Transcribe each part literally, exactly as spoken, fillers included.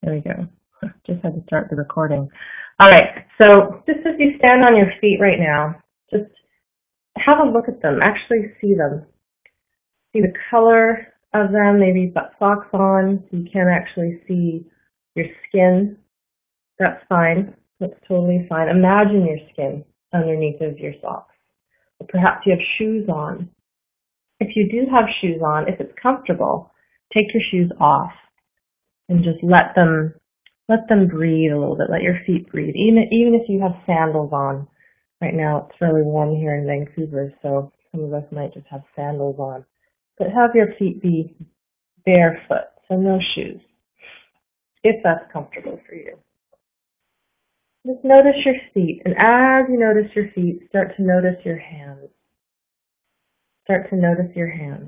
There we go. Just had to start the recording. All right, so just as you stand on your feet right now, just have a look at them. Actually see them. See the color of them. Maybe you've got socks on, so you can't actually see your skin. That's fine. That's totally fine. Imagine your skin underneath of your socks. Or perhaps you have shoes on. If you do have shoes on, if it's comfortable, take your shoes off and just let them let them breathe a little bit. Let your feet breathe. Even even if you have sandals on. Right now it's really warm here in Vancouver, so some of us might just have sandals on. But have your feet be barefoot, so no shoes, if that's comfortable for you. Just notice your feet, and as you notice your feet, start to notice your hands. Start to notice your hands.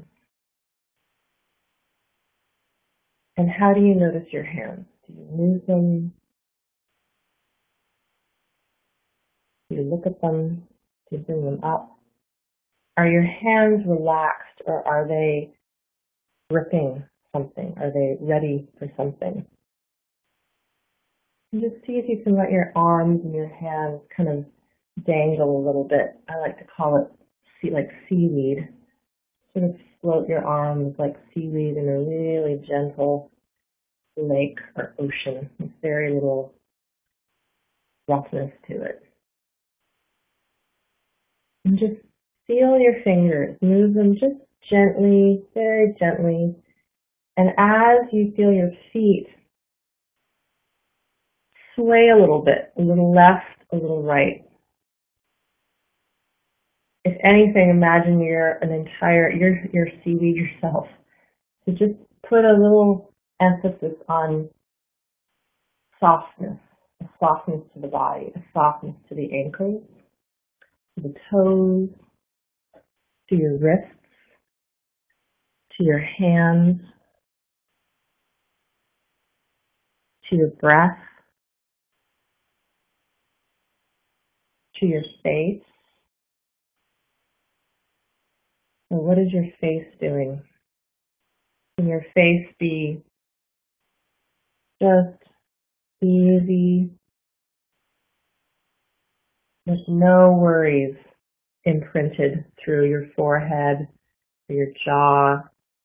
And how do you notice your hands? Do you move them? Do you look at them? Do you bring them up? Are your hands relaxed, or are they gripping something? Are they ready for something? And just see if you can let your arms and your hands kind of dangle a little bit. I like to call it sea, like seaweed. Sort of float your arms like seaweed in a really gentle lake or ocean with very little roughness to it. And just feel your fingers, move them just gently, very gently. And as you feel your feet sway a little bit, a little left, a little right. If anything, imagine you're an entire, you're, you're seaweed yourself. So just put a little emphasis on softness, a softness to the body, a softness to the ankles, to the toes, to your wrists, to your hands, to your breath, to your face. So what is your face doing? Can your face be just easy, with no worries imprinted through your forehead or your jaw,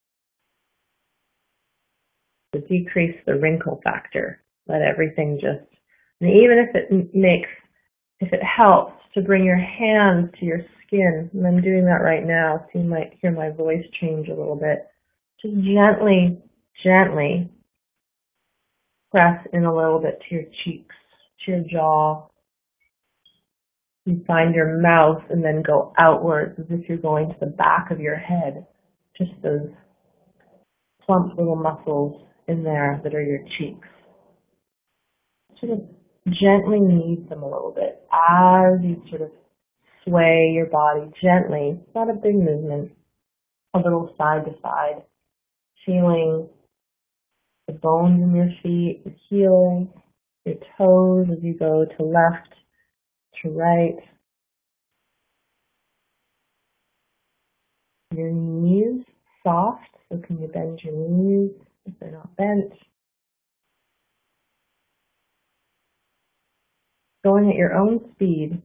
to decrease the wrinkle factor? Let everything just, and even if it makes, if it helps to bring your hands to your skin, and I'm doing that right now, so you might hear my voice change a little bit, just gently, gently press in a little bit to your cheeks, to your jaw. You find your mouth and then go outwards as if you're going to the back of your head. Just those plump little muscles in there that are your cheeks. Sort of gently knead them a little bit as you sort of sway your body gently. It's not a big movement, a little side to side, feeling the bones in your feet, the heels, your toes as you go to left, to right. Your knees soft, so can you bend your knees if they're not bent? Going at your own speed,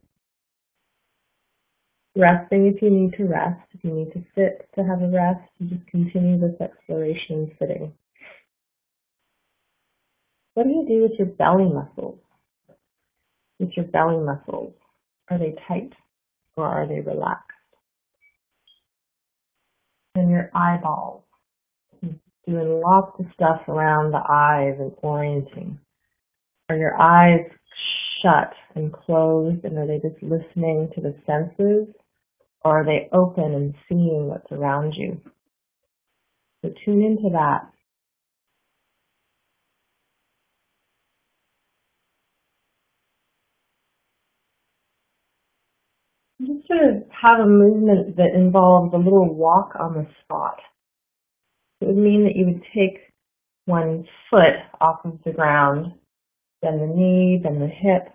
resting if you need to rest. If you need to sit to have a rest, you just continue this exploration sitting. What do you do with your belly muscles? With your belly muscles, are they tight or are they relaxed? And your eyeballs, doing lots of stuff around the eyes and orienting. Are your eyes shut and closed, and are they just listening to the senses, or are they open and seeing what's around you? So tune into that. Just sort of have a movement that involves a little walk on the spot. It would mean that you would take one foot off of the ground, bend the knee, bend the hip.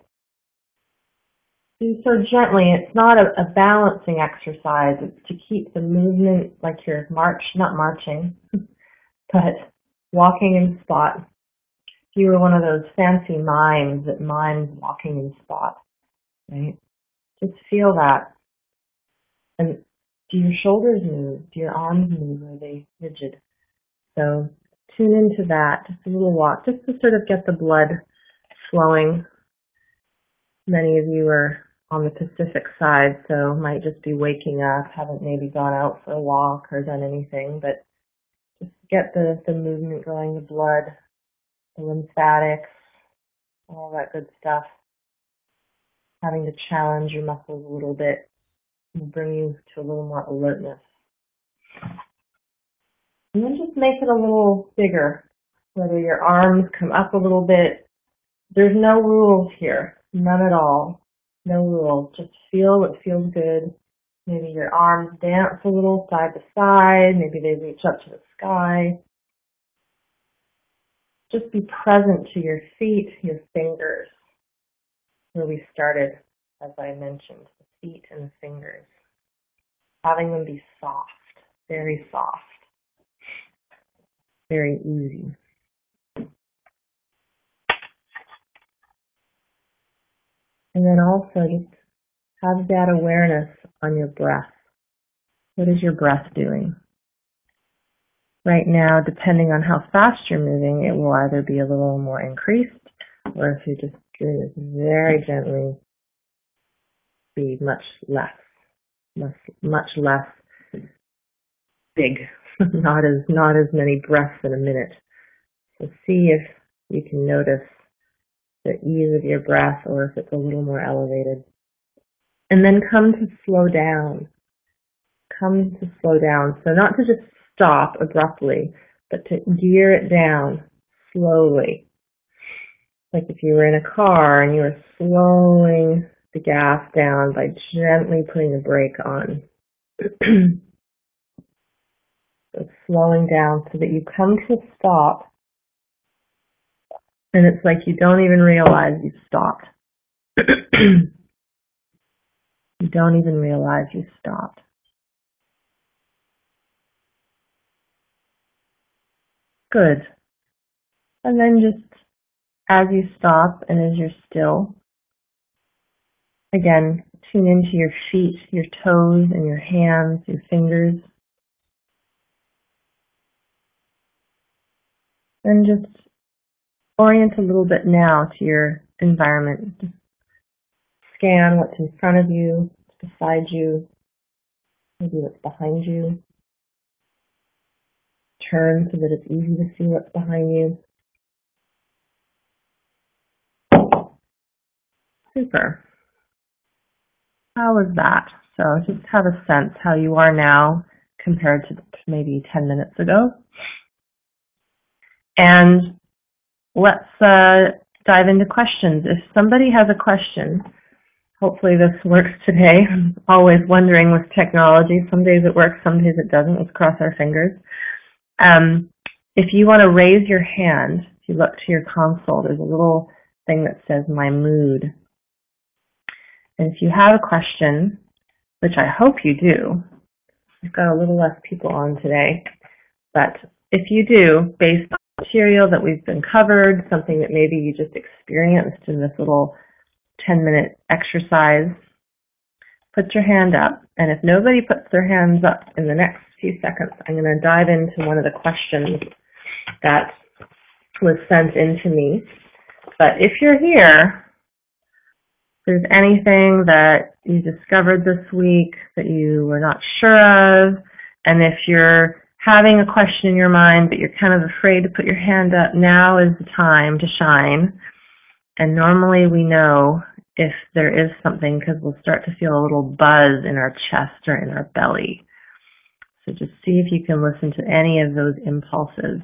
Do so gently. It's not a, a balancing exercise. It's to keep the movement like you're march, not marching, but walking in spot. If you were one of those fancy mimes that mimes walking in spot, right? Just feel that. And do your shoulders move? Do your arms move? Are they rigid? So tune into that, just a little walk, just to sort of get the blood flowing. Many of you are on the Pacific side, so might just be waking up, haven't maybe gone out for a walk or done anything, but just get the, the movement going, the blood, the lymphatics, all that good stuff. Having to challenge your muscles a little bit will bring you to a little more alertness. And then just make it a little bigger, whether your arms come up a little bit. There's no rules here, none at all. No rules. Just feel what feels good. Maybe your arms dance a little side to side. Maybe they reach up to the sky. Just be present to your feet, your fingers, where we started, as I mentioned, the feet and the fingers. Having them be soft, very soft, very easy. And then also just have that awareness on your breath. What is your breath doing? Right now, depending on how fast you're moving, it will either be a little more increased, or if you just do this very gently, be much less, much, much less big, not as not as many breaths in a minute. So see if you can notice the ease of your breath, or if it's a little more elevated. And then come to slow down. Come to slow down. So not to just stop abruptly, but to gear it down slowly. Like if you were in a car and you were slowing the gas down by gently putting the brake on. So slowing down so that you come to a stop, and it's like you don't even realize you've stopped. You don't even realize you've stopped. Good. And then just as you stop and as you're still, again, tune into your feet, your toes, and your hands, your fingers. And just orient a little bit now to your environment. Just scan what's in front of you, beside you, maybe what's behind you. Turn so that it's easy to see what's behind you. Super. How was that? So just have a sense how you are now compared to maybe ten minutes ago. And let's uh, dive into questions. If somebody has a question, hopefully this works today. I'm always wondering with technology. Some days it works, some days it doesn't. Let's cross our fingers. Um, if you want to raise your hand, if you look to your console, there's a little thing that says My Mood. And if you have a question, which I hope you do, we've got a little less people on today, but if you do, based on material that we've been covered, something that maybe you just experienced in this little ten minute exercise, put your hand up. And if nobody puts their hands up in the next few seconds, I'm going to dive into one of the questions that was sent in to me. But if you're here, if there's anything that you discovered this week that you were not sure of, and if you're having a question in your mind but you're kind of afraid to put your hand up, now is the time to shine. And normally we know if there is something because we'll start to feel a little buzz in our chest or in our belly. So just see if you can listen to any of those impulses.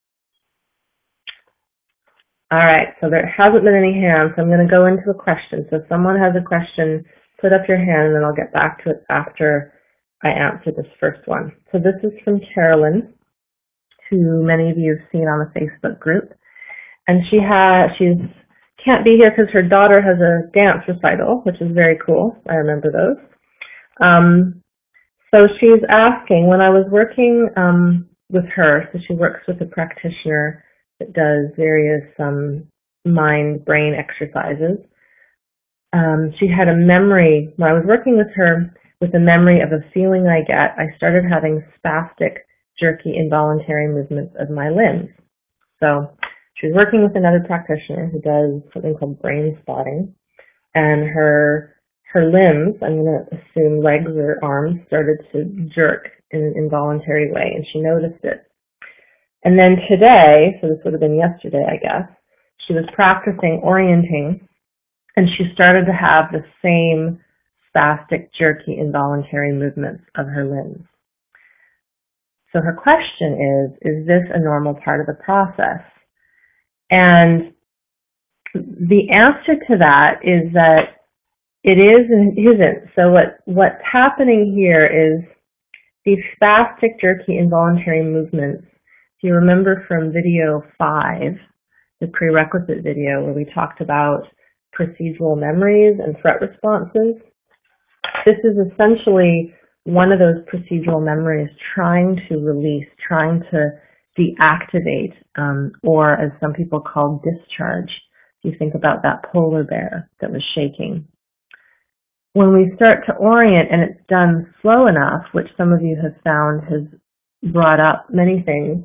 All right, so there hasn't been any hands, so I'm going to go into a question. So if someone has a question, put up your hand, and then I'll get back to it after I answer this first one. So this is from Carolyn, who many of you have seen on the Facebook group. And she has, she's can't be here because her daughter has a dance recital, which is very cool. I remember those. Um, so she's asking, when I was working um, with her, so she works with a practitioner that does various um, mind-brain exercises. Um, she had a memory, when I was working with her, with a memory of a feeling I get, I started having spastic, jerky, involuntary movements of my limbs. So she was working with another practitioner who does something called brain spotting, and her her limbs, I'm going to assume legs or arms, started to jerk in an involuntary way, and she noticed it. And then today, so this would have been yesterday, I guess, she was practicing orienting, and she started to have the same spastic, jerky, involuntary movements of her limbs. So her question is, is this a normal part of the process? And the answer to that is that it is and it isn't. So what, what's happening here is these spastic, jerky, involuntary movements. If you remember from video five, the prerequisite video where we talked about procedural memories and threat responses, this is essentially one of those procedural memories trying to release, trying to deactivate, um, or as some people call discharge. If you think about that polar bear that was shaking. When we start to orient and it's done slow enough, which some of you have found has brought up many things,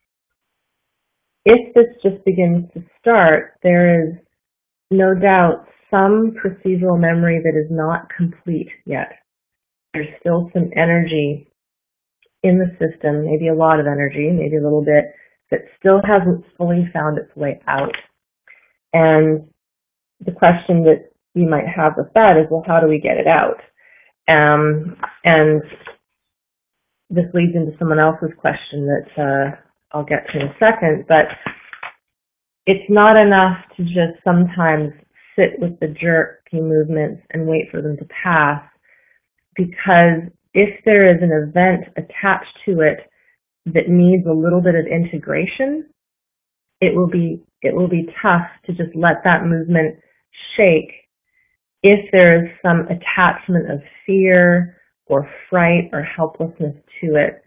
if this just begins to start, there is no doubt some procedural memory that is not complete yet. There's still some energy in the system, maybe a lot of energy, maybe a little bit, that still hasn't fully found its way out. And the question that you might have with that is, well, how do we get it out? Um, and this leads into someone else's question that uh, I'll get to in a second, but it's not enough to just sometimes sit with the jerky movements and wait for them to pass, because if there is an event attached to it that needs a little bit of integration, it will be it will be tough to just let that movement shake if there is some attachment of fear or fright or helplessness to it,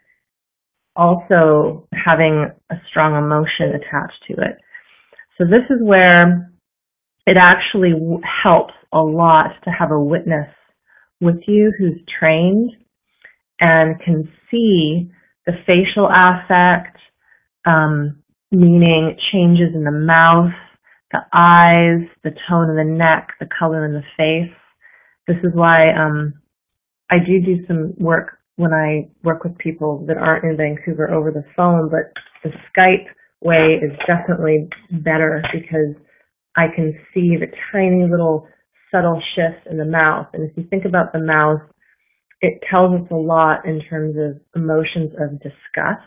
also having a strong emotion attached to it. So this is where it actually helps a lot to have a witness with you who's trained and can see the facial affect, um, meaning changes in the mouth, the eyes, the tone of the neck, the color in the face. This is why um, I do do some work when I work with people that aren't in Vancouver over the phone, but the Skype way is definitely better because I can see the tiny little subtle shifts in the mouth. And if you think about the mouth, it tells us a lot in terms of emotions of disgust,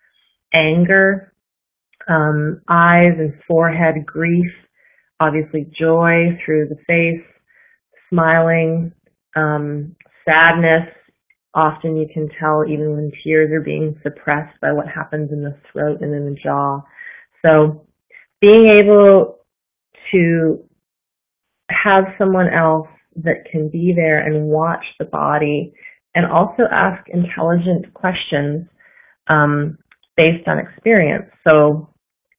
anger, um, eyes and forehead, grief, obviously joy through the face, smiling, um, sadness. Often you can tell even when tears are being suppressed by what happens in the throat and in the jaw. So being able to have someone else that can be there and watch the body and also ask intelligent questions um, based on experience. So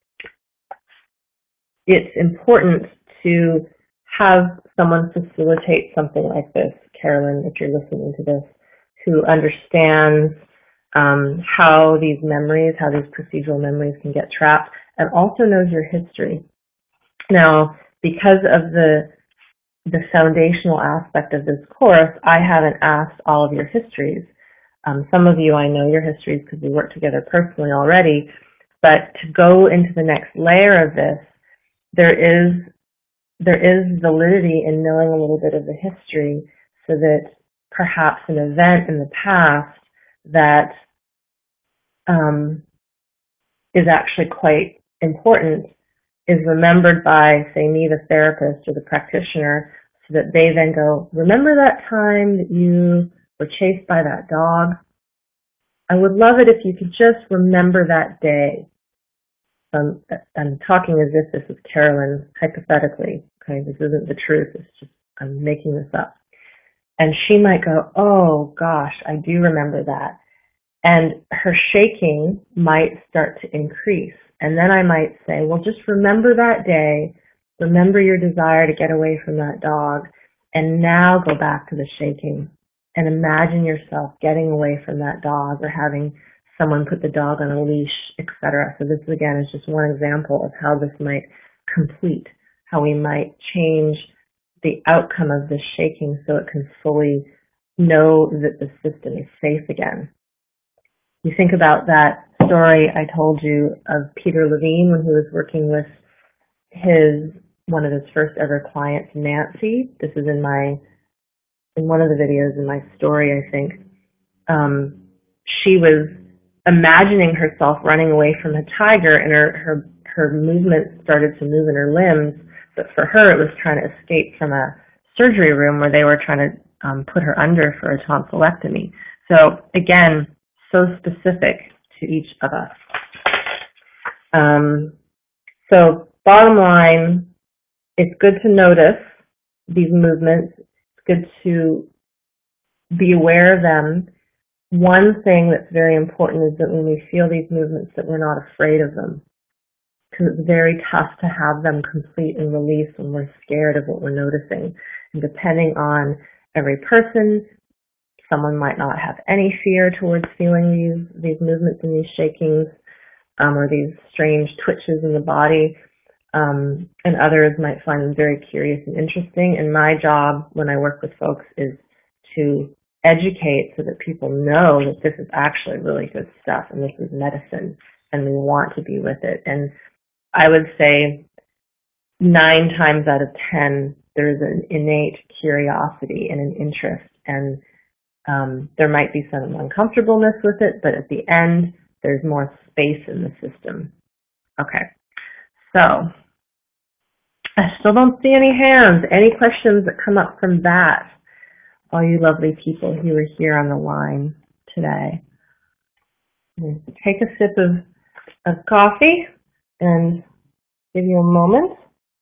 it's important to have someone facilitate something like this, Carolyn, if you're listening to this, who understands um, how these memories, how these procedural memories can get trapped, and also knows your history. Now, because of the the foundational aspect of this course, I haven't asked all of your histories. Um, some of you, I know your histories because we work together personally already, but to go into the next layer of this, there is there is validity in knowing a little bit of the history so that perhaps an event in the past that um, is actually quite important is remembered by, say, me, the therapist or the practitioner, so that they then go, remember that time that you were chased by that dog? I would love it if you could just remember that day. Um, I'm talking as if this is Carolyn, hypothetically. Okay, this isn't the truth. It's just I'm making this up. And she might go, oh gosh, I do remember that. And her shaking might start to increase. And then I might say, well, just remember that day, remember your desire to get away from that dog, and now go back to the shaking and imagine yourself getting away from that dog or having someone put the dog on a leash, et cetera. So this, again, is just one example of how this might complete, how we might change the outcome of this shaking so it can fully know that the system is safe again. You think about that story I told you of Peter Levine when he was working with his one of his first ever clients, Nancy. This is in my in one of the videos in my story, I think. Um, she was imagining herself running away from a tiger, and her her her movements started to move in her limbs. But for her, it was trying to escape from a surgery room where they were trying to um, put her under for a tonsillectomy. So again, so specific to each of us. Um, so bottom line, it's good to notice these movements. It's good to be aware of them. One thing that's very important is that when we feel these movements, that we're not afraid of them, because it's very tough to have them complete and release when we're scared of what we're noticing. And depending on every person, someone might not have any fear towards feeling these these movements and these shakings um, or these strange twitches in the body, um, and others might find them very curious and interesting. And my job when I work with folks is to educate so that people know that this is actually really good stuff and this is medicine and we want to be with it. And I would say nine times out of ten, there's an innate curiosity and an interest, and um, there might be some uncomfortableness with it, but at the end, there's more space in the system. Okay, so I still don't see any hands. Any questions that come up from that? All you lovely people who are here on the line today. Take a sip of, of coffee and give you a moment.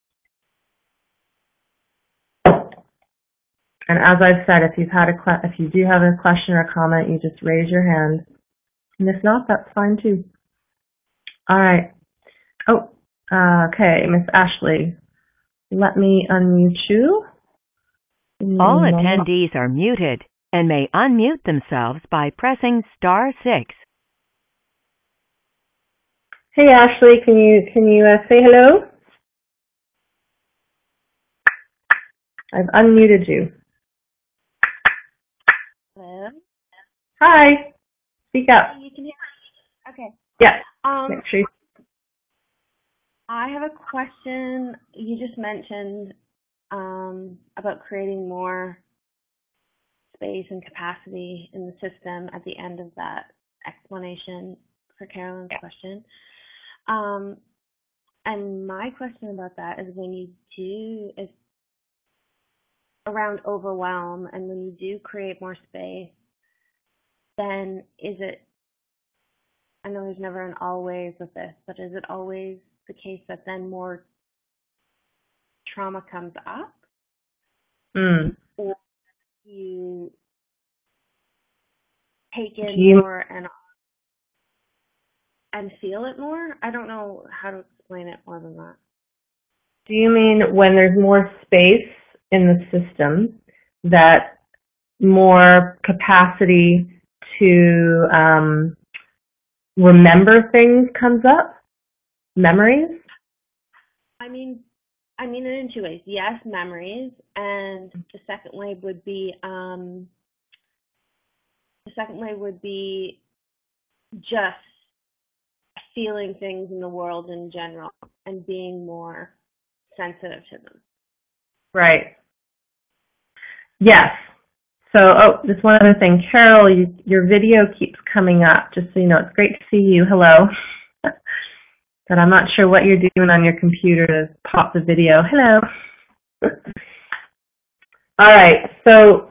And as I've said, if you've had a if you do have a question or comment, you just raise your hand. And if not, that's fine too. All right. Oh, uh, okay, Miss Ashley, let me unmute you. All attendees are muted and may unmute themselves by pressing star six. Hey Ashley, can you can you uh, say hello? I've unmuted you. Hello. Hi. Speak up. Hey, you can hear me? Okay. Yes. Um, Make sure you... I have a question. You just mentioned um, about creating more space and capacity in the system at the end of that explanation for Carolyn's Yeah. question. Um, and my question about that is when you do, is around overwhelm, and when you do create more space, then is it, I know there's never an always with this, but is it always the case that then more trauma comes up? Mm. Or you take in You... more and and feel it more? I don't know how to explain it more than that. Do you mean when there's more space in the system, that more capacity to um, remember things comes up? Memories? I mean, I mean it in two ways. Yes, memories, and the second way would be um, the second way would be just feeling things in the world in general and being more sensitive to them. Right. Yes. So, oh, just one other thing. Carol, you, your video keeps coming up, just so you know. It's great to see you. Hello. But I'm not sure what you're doing on your computer to pop the video. Hello. All right. So,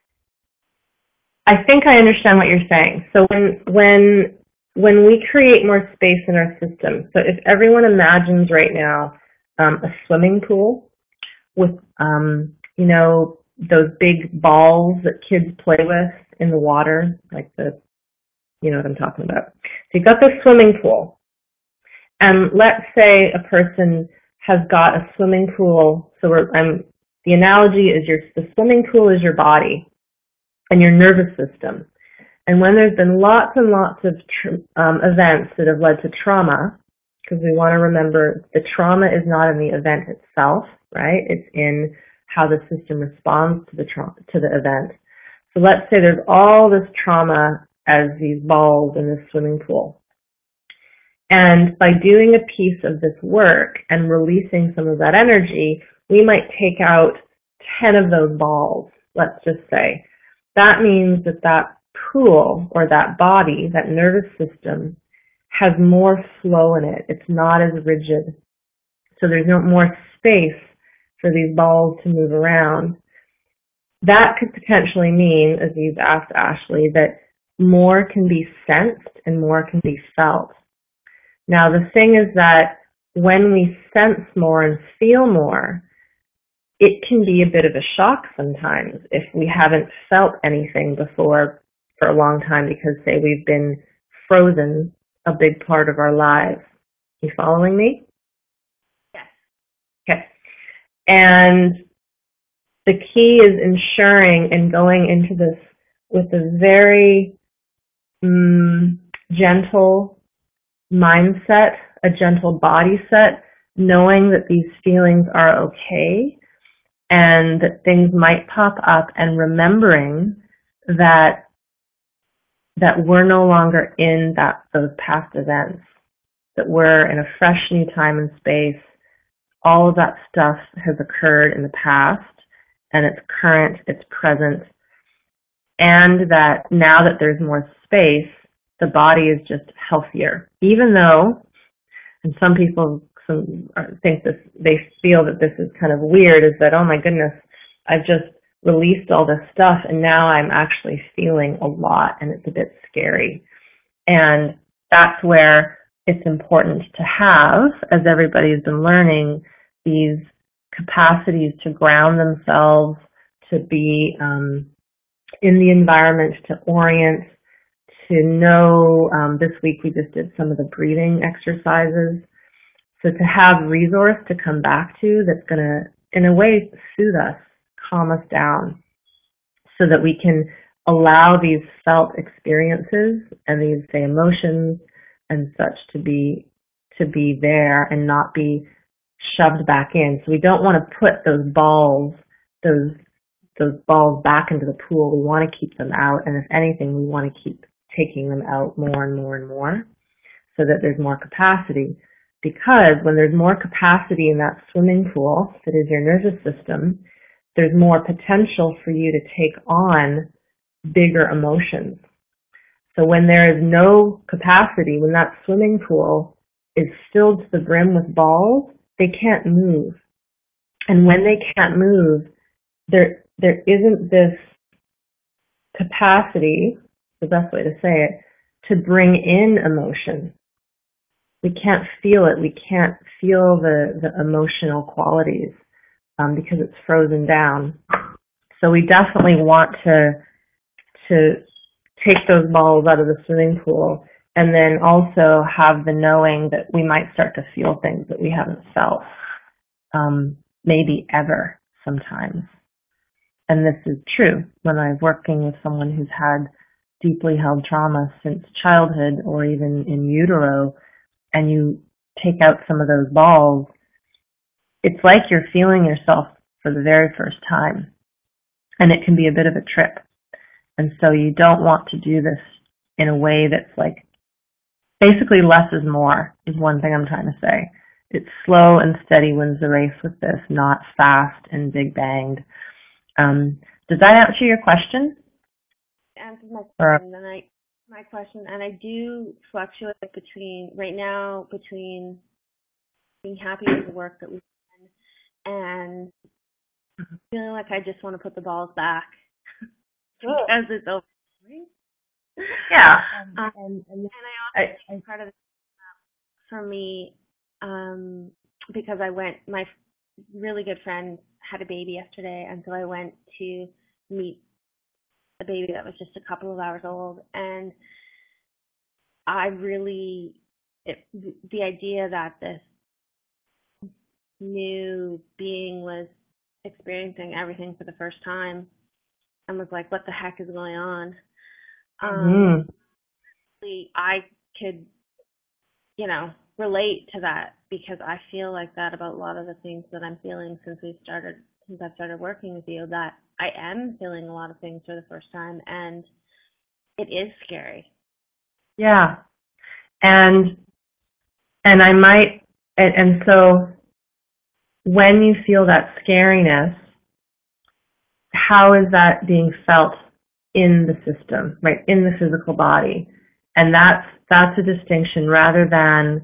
I think I understand what you're saying. So when when when we create more space in our system, so if everyone imagines right now um, a swimming pool with, um, you know, those big balls that kids play with in the water, like the, you know what I'm talking about. So you've got this swimming pool, And let's say a person has got a swimming pool. So we're, um, the analogy is your the swimming pool is your body and your nervous system. And when there's been lots and lots of tr- um, events that have led to trauma, because we want to remember the trauma is not in the event itself, right? It's in how the system responds to the trauma, to the event. So let's say there's all this trauma as these balls in this swimming pool. And by doing a piece of this work and releasing some of that energy, we might take out ten of those balls, let's just say. That means that that pool or that body, that nervous system, has more flow in it. It's not as rigid. So there's no more space for these balls to move around. That could potentially mean, as you've asked Ashley, that more can be sensed and more can be felt. Now, the thing is that when we sense more and feel more, it can be a bit of a shock sometimes if we haven't felt anything before for a long time because, say, we've been frozen a big part of our lives. You following me? Yes. Okay. And the key is ensuring and going into this with a very um, gentle mindset, a gentle body set, knowing that these feelings are okay and that things might pop up, and remembering that that we're no longer in that those past events, that we're in a fresh new time and space. All of that stuff has occurred in the past, and it's current, it's present, and that now that there's more space, the body is just healthier. Even though, and some people some think this, they feel that this is kind of weird, is that, oh my goodness, I've just released all this stuff and now I'm actually feeling a lot and it's a bit scary. And that's where it's important to have, as everybody's been learning, these capacities to ground themselves, to be um, in the environment, to orient, to know. Um, this week we just did some of the breathing exercises. So to have resource to come back to that's going to, in a way, soothe us, calm us down, so that we can allow these felt experiences and these, say, emotions and such to be to be there and not be shoved back in. So we don't want to put those balls, those those balls back into the pool. We want to keep them out, and if anything, we want to keep taking them out more and more and more so that there's more capacity. Because when there's more capacity in that swimming pool that is your nervous system, there's more potential for you to take on bigger emotions. So when there is no capacity, when that swimming pool is filled to the brim with balls, they can't move. And when they can't move, there there isn't this capacity, the best way to say it, to bring in emotion. We can't feel it. We can't feel the, the emotional qualities um, because it's frozen down. So we definitely want to to take those balls out of the swimming pool, and then also have the knowing that we might start to feel things that we haven't felt, um, maybe ever sometimes. And this is true when I'm working with someone who's had deeply held trauma since childhood or even in utero, and you take out some of those balls, it's like you're feeling yourself for the very first time. And it can be a bit of a trip. And so you don't want to do this in a way that's like, basically less is more, is one thing I'm trying to say. It's slow and steady wins the race with this, not fast and big banged. Um, does that answer your question? Answers my question, and I my question, and I do fluctuate between right now between being happy with the work that we've done and feeling like I just want to put the balls back because it's over. Yeah. Um, and, and, and I also I, think part of it for me, um, because I went, my really good friend had a baby yesterday, and so I went to meet a baby that was just a couple of hours old, and I really it, the idea that this new being was experiencing everything for the first time and was like, what the heck is going on? Um, Mm-hmm. I could, you know, relate to that because I feel like that about a lot of the things that I'm feeling since we started, since I've started working with you, that I am feeling a lot of things for the first time, and it is scary. Yeah. And, and I might, and, and so when you feel that scariness, how is that being felt in the system, right, in the physical body? And that's that's a distinction rather than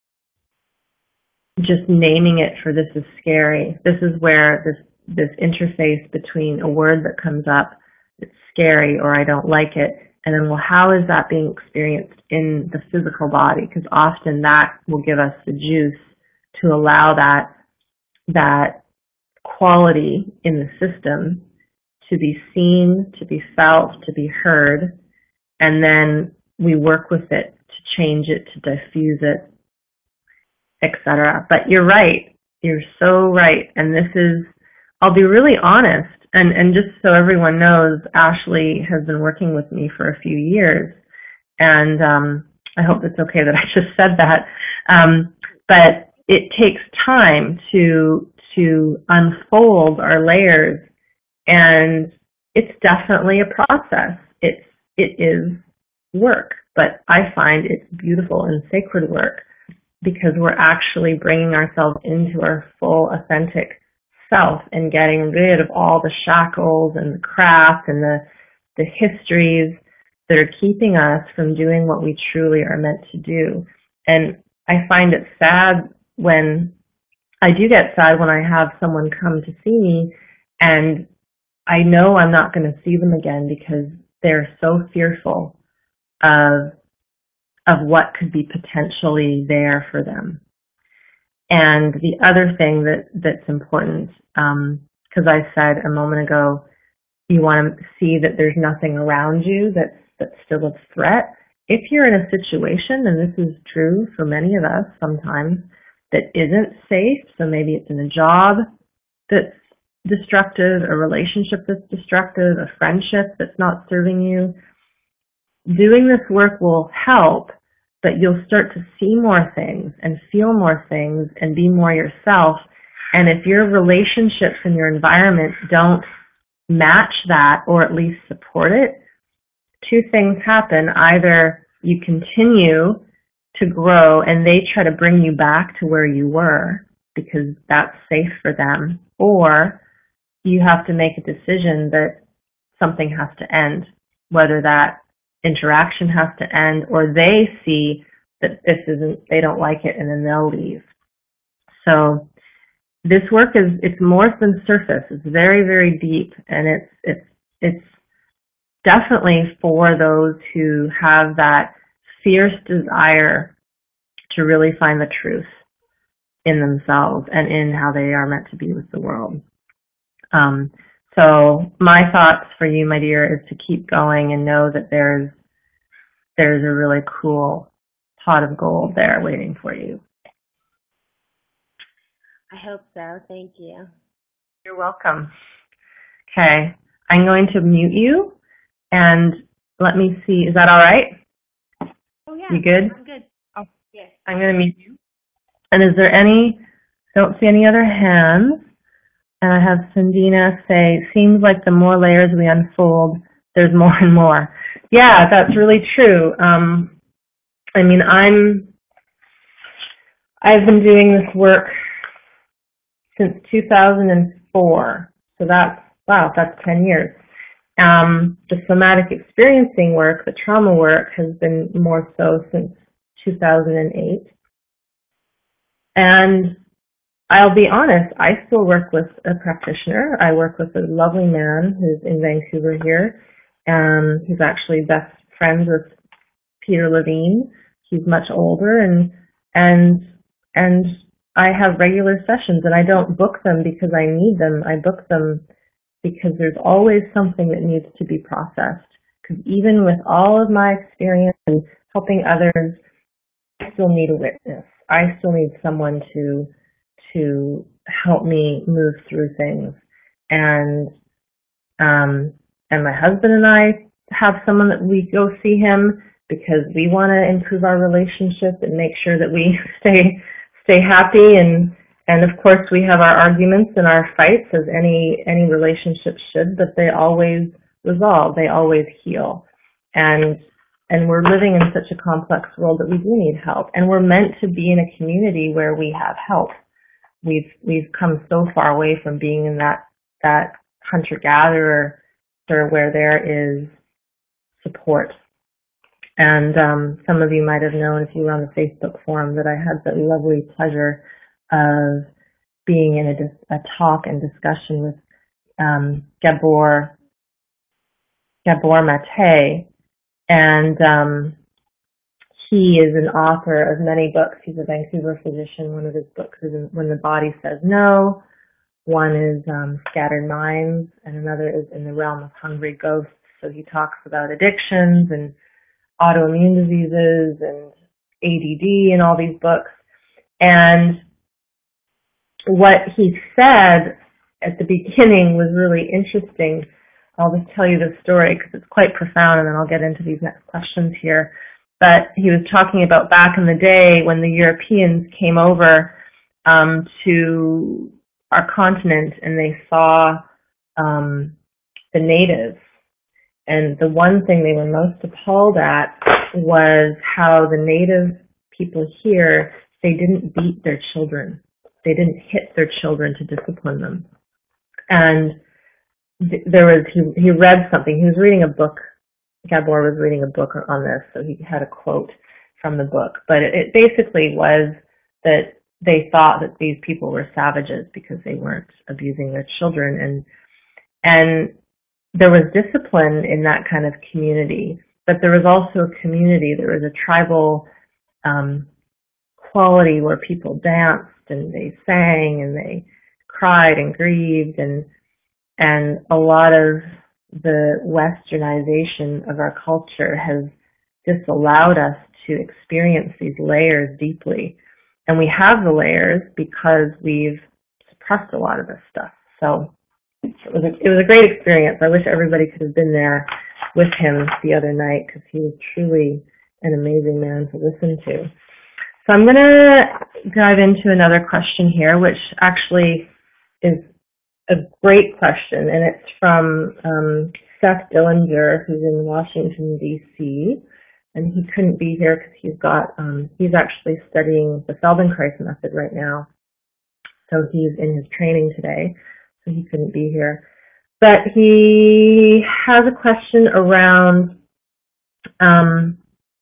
just naming it for this is scary. This is where this this interface between a word that comes up, it's scary or I don't like it, and then, well, how is that being experienced in the physical body? Because often that will give us the juice to allow that that quality in the system to be seen, to be felt, to be heard, and then we work with it to change it, to diffuse it, et cetera. But you're right. You're so right. And this is, I'll be really honest, and, and just so everyone knows, Ashley has been working with me for a few years, and um, I hope it's okay that I just said that. Um, but it takes time to to unfold our layers, and it's definitely a process. It's it is work, but I find it's beautiful and sacred work because we're actually bringing ourselves into our full authentic self and getting rid of all the shackles and the crap and the the histories that are keeping us from doing what we truly are meant to do. And I find it sad when I do get sad when I have someone come to see me and I know I'm not going to see them again because they're so fearful of of what could be potentially there for them. And the other thing that that's important, because um, I said a moment ago, you want to see that there's nothing around you that's that's still a threat. If you're in a situation, and this is true for many of us sometimes, that isn't safe, so maybe it's in a job that's destructive, a relationship that's destructive, a friendship that's not serving you, doing this work will help, but you'll start to see more things and feel more things and be more yourself. And if your relationships and your environment don't match that or at least support it, two things happen. Either you continue to grow and they try to bring you back to where you were because that's safe for them, or you have to make a decision that something has to end, whether that interaction has to end or they see that this isn't, they don't like it and then they'll leave. So this work is, it's more than surface. It's very, very deep, and it's, it's, it's definitely for those who have that fierce desire to really find the truth in themselves and in how they are meant to be with the world. Um, so my thoughts for you, my dear, is to keep going and know that there's there's a really cool pot of gold there waiting for you. I hope so. Thank you. You're welcome. Okay, I'm going to mute you and let me see. Is that all right? Oh yeah. You good? I'm good. Oh, yes. I'm going to mute you. And is there any? Don't see any other hands. And I have Sandina say, seems like the more layers we unfold, there's more and more. Yeah, that's really true. Um, I mean, I'm, I've been doing this work since two thousand four. So that's, wow, that's ten years. Um, the somatic experiencing work, the trauma work, has been more so since two thousand eight. And I'll be honest, I still work with a practitioner. I work with a lovely man who's in Vancouver here. Um, he's actually best friends with Peter Levine. He's much older, and and and I have regular sessions, and I don't book them because I need them. I book them because there's always something that needs to be processed. Because even with all of my experience and helping others, still need a witness. I still need someone to to help me move through things. And um, and my husband and I have someone that we go see him because we want to improve our relationship and make sure that we stay stay happy. And and of course we have our arguments and our fights, as any any relationship should, but they always resolve. They always heal. And and we're living in such a complex world that we do need help. And we're meant to be in a community where we have help. We've we've come so far away from being in that that hunter-gatherer where there is support. And um, some of you might have known, if you were on the Facebook forum, that I had the lovely pleasure of being in a, dis- a talk and discussion with um, Gabor Gabor Mate, and um, he is an author of many books. He's a Vancouver physician. One of his books is When the Body Says No. One is um, Scattered Minds, and another is In the Realm of Hungry Ghosts. So he talks about addictions and autoimmune diseases and A D D in all these books. And what he said at the beginning was really interesting. I'll just tell you the story because it's quite profound, and then I'll get into these next questions here. But he was talking about back in the day when the Europeans came over um, to our continent, and they saw um, the natives. And the one thing they were most appalled at was how the native people here, they didn't beat their children. They didn't hit their children to discipline them. And th- there was, he, he read something. He was reading a book. Gabor was reading a book on this, so he had a quote from the book. But it, it basically was that they thought that these people were savages because they weren't abusing their children. And and there was discipline in that kind of community, but there was also a community, there was a tribal um, quality where people danced and they sang and they cried and grieved, and and a lot of the westernization of our culture has disallowed us to experience these layers deeply. And we have the layers because we've suppressed a lot of this stuff. So it was a, it was a great experience. I wish everybody could have been there with him the other night because he was truly an amazing man to listen to. So I'm going to dive into another question here, which actually is a great question, and it's from um, Seth Dillinger, who's in Washington, D C, and he couldn't be here because he's got, um, he's actually studying the Feldenkrais method right now, so he's in his training today, so he couldn't be here. But he has a question around um,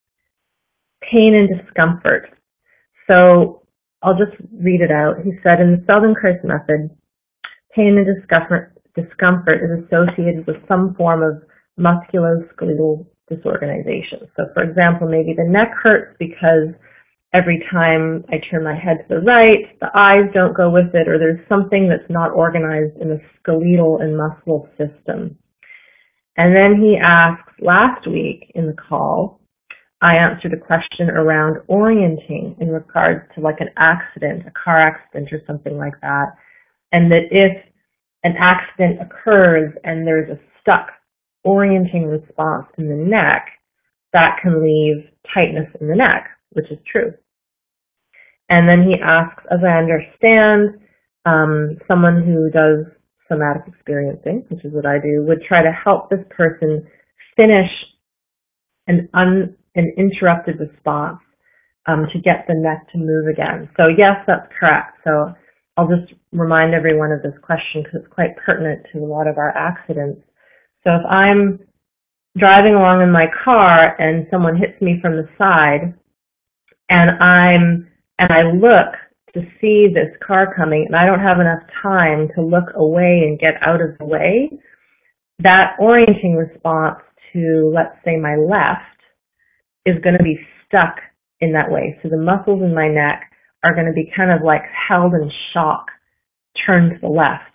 pain and discomfort. So I'll just read it out. He said, in the Feldenkrais method, pain and discomfort, discomfort is associated with some form of musculoskeletal disorganization. So, for example, maybe the neck hurts because every time I turn my head to the right, the eyes don't go with it, or there's something that's not organized in the skeletal and muscle system. And then he asks, last week in the call, I answered a question around orienting in regards to like an accident, a car accident or something like that. And that if an accident occurs and there's a stuck orienting response in the neck, that can leave tightness in the neck, which is true. And then he asks, as I understand, um, someone who does somatic experiencing, which is what I do, would try to help this person finish an, un, an interrupted response um, to get the neck to move again. So yes, that's correct. So I'll just remind everyone of this question because it's quite pertinent to a lot of our accidents. So if I'm driving along in my car and someone hits me from the side, and I'm and I look to see this car coming, and I don't have enough time to look away and get out of the way, that orienting response to, let's say, my left is going to be stuck in that way. So the muscles in my neck are going to be kind of like held in shock, turned to the left.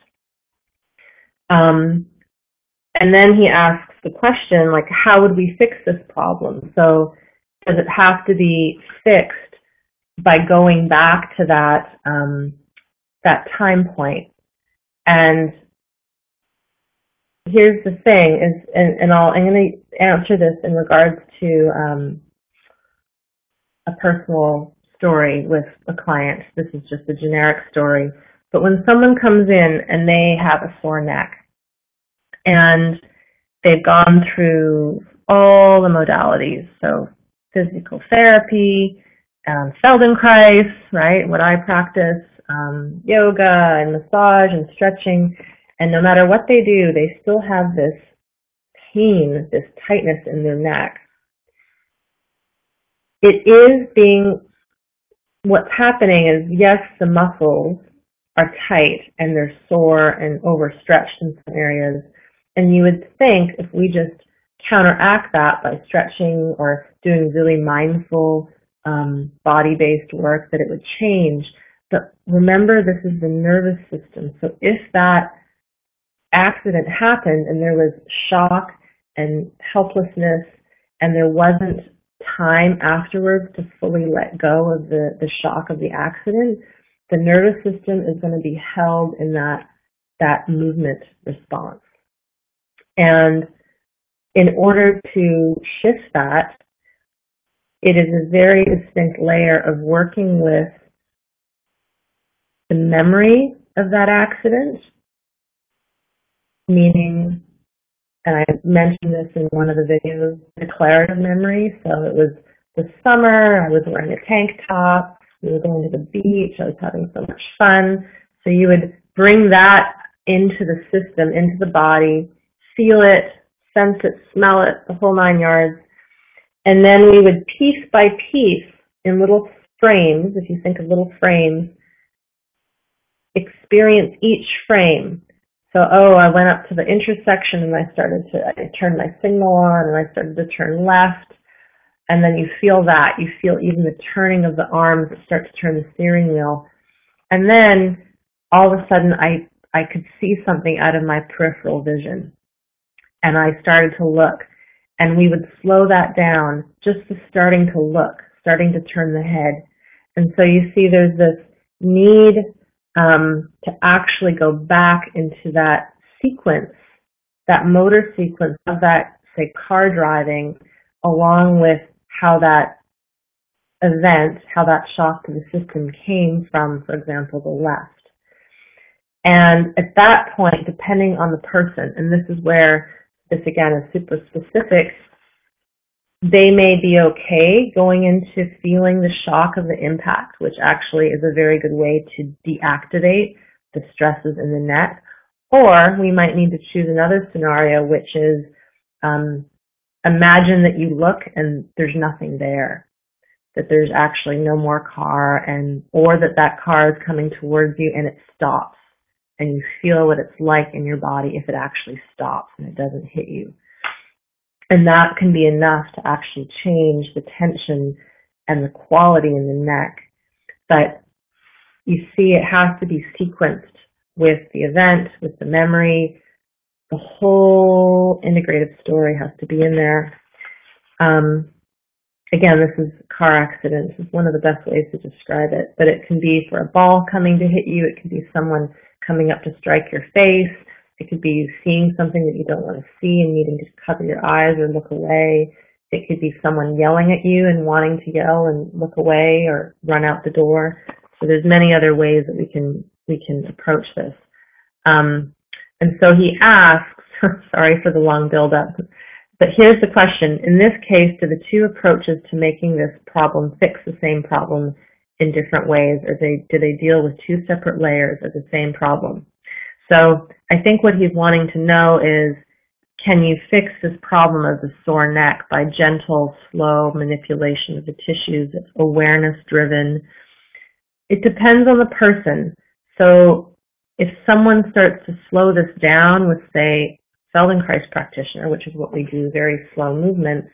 Um, and then he asks the question, like, how would we fix this problem? So does it have to be fixed by going back to that um, that time point. And here's the thing: is and, and I'll, I'm going to answer this in regards to um, a personal story with a client. This is just a generic story. But when someone comes in and they have a sore neck and they've gone through all the modalities, so physical therapy, um, Feldenkrais, right, what I practice, um, yoga and massage and stretching, and no matter what they do, they still have this pain, this tightness in their neck. It is being, what's happening is, yes, the muscles are tight and they're sore and overstretched in some areas, and you would think if we just counteract that by stretching or doing really mindful um, body-based work that it would change. But remember, this is the nervous system. So if that accident happened and there was shock and helplessness and there wasn't time afterwards to fully let go of the, the shock of the accident, the nervous system is going to be held in that, that movement response. And in order to shift that, it is a very distinct layer of working with the memory of that accident, meaning, and I mentioned this in one of the videos, declarative memory. So it was the summer, I was wearing a tank top, we were going to the beach, I was having so much fun. So you would bring that into the system, into the body, feel it, sense it, smell it, the whole nine yards. And then we would piece by piece, in little frames, if you think of little frames, experience each frame. So, oh, I went up to the intersection and I started to, I turned my signal on and I started to turn left. And then you feel that. You feel even the turning of the arms that start to turn the steering wheel. And then all of a sudden I, I could see something out of my peripheral vision. And I started to look. And we would slow that down, just to starting to look, starting to turn the head. And so you see there's this need um, to actually go back into that sequence, that motor sequence of that, say, car driving, along with how that event, how that shock to the system came from, for example, the left. And at that point, depending on the person, and this is where this again is super specific, they may be okay going into feeling the shock of the impact, which actually is a very good way to deactivate the stresses in the neck. Or we might need to choose another scenario, which is um, imagine that you look and there's nothing there, that there's actually no more car, and or that that car is coming towards you and it stops, and you feel what it's like in your body if it actually stops and it doesn't hit you. And that can be enough to actually change the tension and the quality in the neck. But you see, it has to be sequenced with the event, with the memory. The whole integrated story has to be in there. Um, again, this is car accidents. It's one of the best ways to describe it. But it can be for a ball coming to hit you. It can be someone coming up to strike your face. It could be you seeing something that you don't want to see and needing to cover your eyes or look away. It could be someone yelling at you and wanting to yell and look away or run out the door. So there's many other ways that we can we can approach this. Um, and so he asks, sorry for the long build-up, but here's the question. In this case, do the two approaches to making this problem fix the same problem in different ways, or they, do they deal with two separate layers of the same problem? So I think what he's wanting to know is, can you fix this problem of the sore neck by gentle, slow manipulation of the tissues? It's awareness-driven. It depends on the person. So if someone starts to slow this down with, say, Feldenkrais practitioner, which is what we do, very slow movements,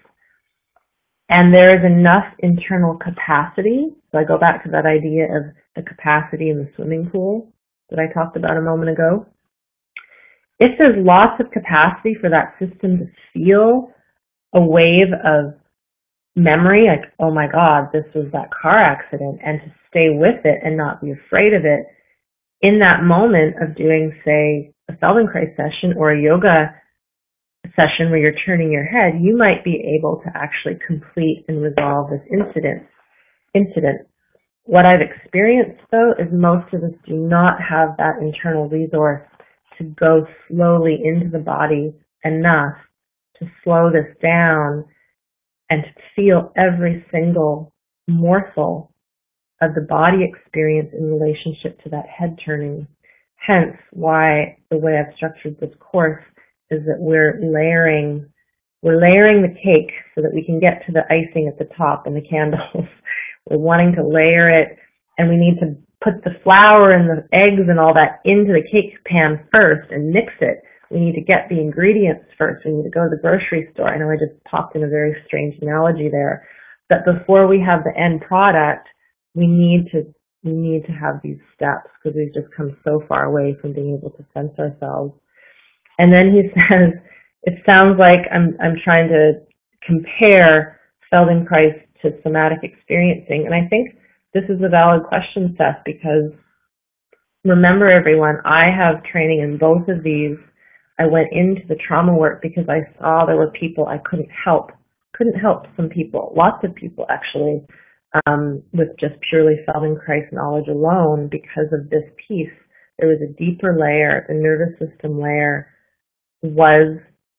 and there is enough internal capacity, so I go back to that idea of the capacity in the swimming pool that I talked about a moment ago. If there's lots of capacity for that system to feel a wave of memory, like, oh my God, this was that car accident, and to stay with it and not be afraid of it in that moment of doing, say, a Feldenkrais session or a yoga session where you're turning your head, you might be able to actually complete and resolve this incident. Incident. What I've experienced, though, is most of us do not have that internal resource to go slowly into the body enough to slow this down and to feel every single morsel of the body experience in relationship to that head turning. Hence why the way I've structured this course is that we're layering we're layering the cake so that we can get to the icing at the top and the candles. We're wanting to layer it, and we need to put the flour and the eggs and all that into the cake pan first and mix it. We need to get the ingredients first. We need to go to the grocery store. I know I just popped in a very strange analogy there, but before we have the end product, we need to we need to have these steps because we've just come so far away from being able to sense ourselves. And then he says, it sounds like I'm I'm trying to compare Feldenkrais to somatic experiencing. And I think this is a valid question, Seth, because remember, everyone, I have training in both of these. I went into the trauma work because I saw there were people I couldn't help, couldn't help some people, lots of people actually, um, with just purely Feldenkrais knowledge alone because of this piece. There was a deeper layer, the nervous system layer was,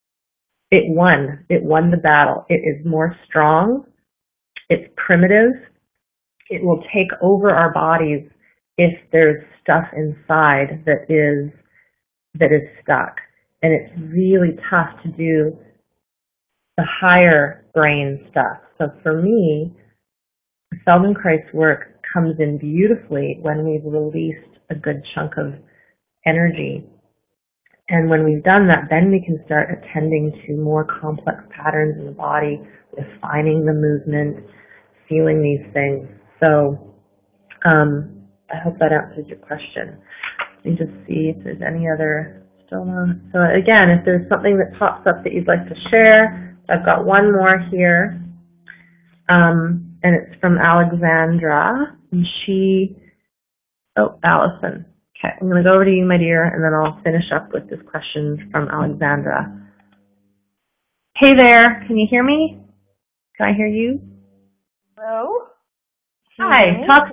it won. It won the battle. It is more strong. It's primitive. It will take over our bodies if there's stuff inside that is that is stuck. And it's really tough to do the higher brain stuff. So for me, Feldenkrais work comes in beautifully when we've released a good chunk of energy. And when we've done that, then we can start attending to more complex patterns in the body, refining the movement, feeling these things. So um, I hope that answers your question. Let me just see if there's any other still on. So again, if there's something that pops up that you'd like to share, I've got one more here. Um, and it's from Alexandra. And she, oh, Allison. Okay, I'm going to go over to you, my dear, and then I'll finish up with this question from Alexandra. Hey there, can you hear me? Can I hear you? Hello? Hi, talk.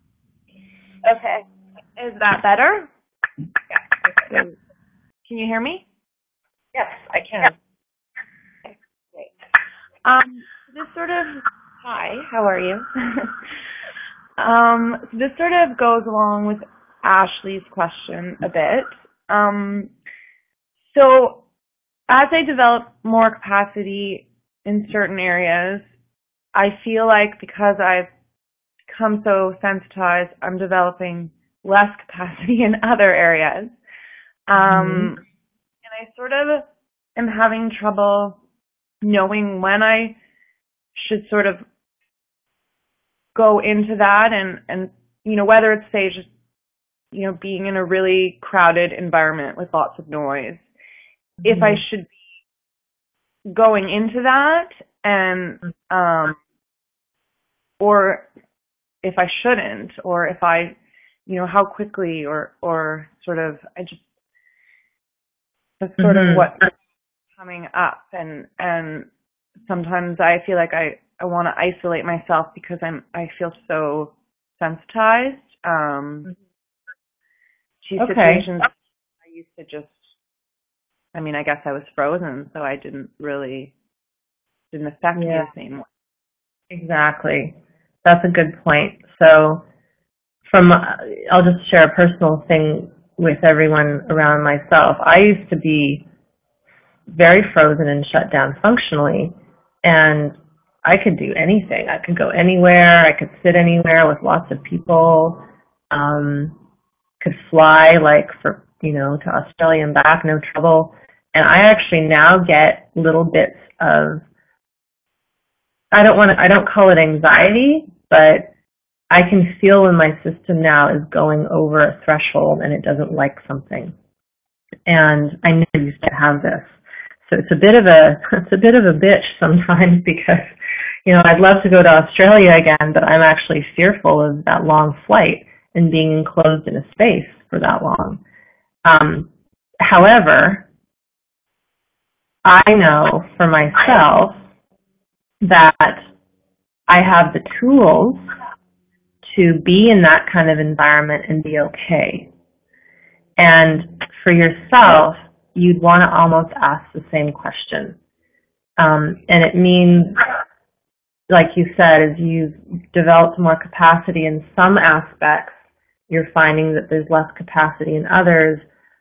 Okay. Is that better? Yeah. Can you hear me? Yes, I can. Okay, great. Um, this sort of, hi, how are you? um, so this sort of goes along with Ashley's question a bit. Um, so as I develop more capacity in certain areas, I feel like because I've become so sensitized, I'm developing less capacity in other areas. Um, mm-hmm. And I sort of am having trouble knowing when I should sort of go into that and, and, you know, whether it's, say, just, you know, being in a really crowded environment with lots of noise, mm-hmm. if I should be going into that and, um, or if I shouldn't, or if I, you know, how quickly or, or sort of, I just, that's sort mm-hmm. of what's coming up. And, and sometimes I feel like I, I want to isolate myself because I'm, I feel so sensitized, um, to okay. situations. I used to just, I mean, I guess I was frozen, so I didn't really, didn't affect yeah. me the same way. Exactly. That's a good point. So from, I'll just share a personal thing with everyone around myself. I used to be very frozen and shut down functionally, and I could do anything. I could go anywhere. I could sit anywhere with lots of people, um, could fly like for, you know, to Australia and back, no trouble. And I actually now get little bits of, I don't want to, I don't call it anxiety, but I can feel when my system now is going over a threshold and it doesn't like something. And I never used to have this. So it's a bit of a, it's a bit of a bitch sometimes because You know, I'd love to go to Australia again, but I'm actually fearful of that long flight and being enclosed in a space for that long. Um, however, I know for myself that I have the tools to be in that kind of environment and be okay. And for yourself, you'd want to almost ask the same question. Um, and it means, like you said, as you've developed more capacity in some aspects, you're finding that there's less capacity in others.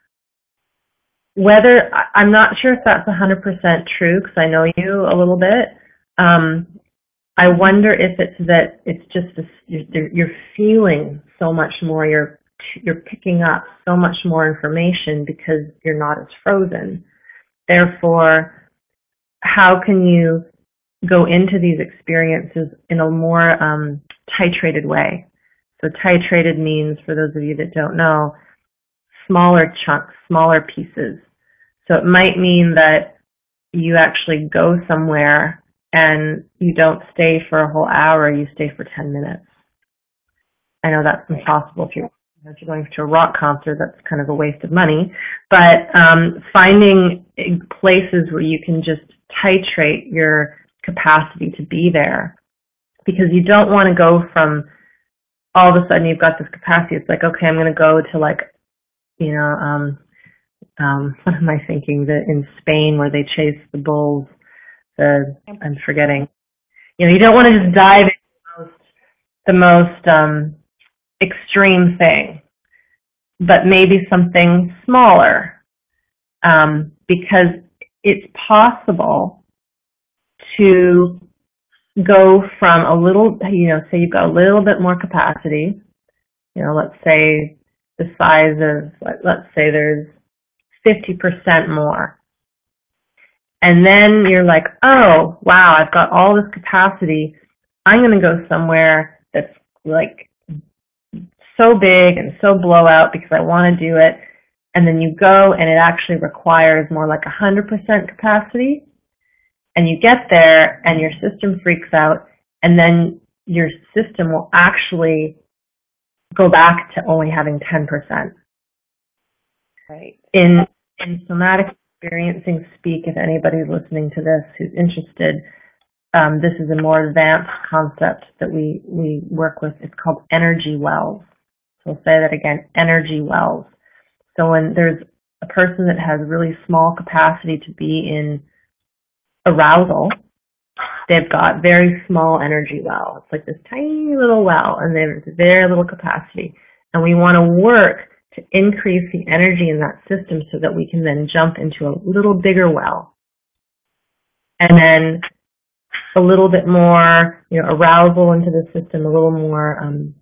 Whether, I'm not sure if that's one hundred percent true, because I know you a little bit. Um, I wonder if it's that it's just this, you're, you're feeling so much more, you're, you're picking up so much more information because you're not as frozen. Therefore, how can you go into these experiences in a more um, titrated way? So titrated means, for those of you that don't know, smaller chunks, smaller pieces. So it might mean that you actually go somewhere and you don't stay for a whole hour, you stay for ten minutes. I know that's impossible if you're, if you're going to a rock concert, that's kind of a waste of money. But um, finding places where you can just titrate your capacity to be there, because you don't want to go from all of a sudden you've got this capacity. It's like, okay, I'm going to go to like, you know, um, um, what am I thinking? The in Spain where they chase the bulls. The I'm forgetting. You know, you don't want to just dive into the most, the most um, extreme thing, but maybe something smaller, um, because it's possible to go from a little, you know, say you've got a little bit more capacity, you know, let's say the size of, let's say there's fifty percent more. And then you're like, oh, wow, I've got all this capacity. I'm going to go somewhere that's like so big and so blowout because I want to do it. And then you go and it actually requires more like one hundred percent capacity. And you get there and your system freaks out, and then your system will actually go back to only having ten percent. Right. In, in somatic experiencing speak, if anybody's listening to this who's interested, um, this is a more advanced concept that we, we work with. It's called energy wells. So I'll say that again, energy wells. So when there's a person that has really small capacity to be in arousal, they've got very small energy well. It's like this tiny little well, and there's very little capacity. And we want to work to increase the energy in that system so that we can then jump into a little bigger well. And then a little bit more, you know, arousal into the system, a little more um,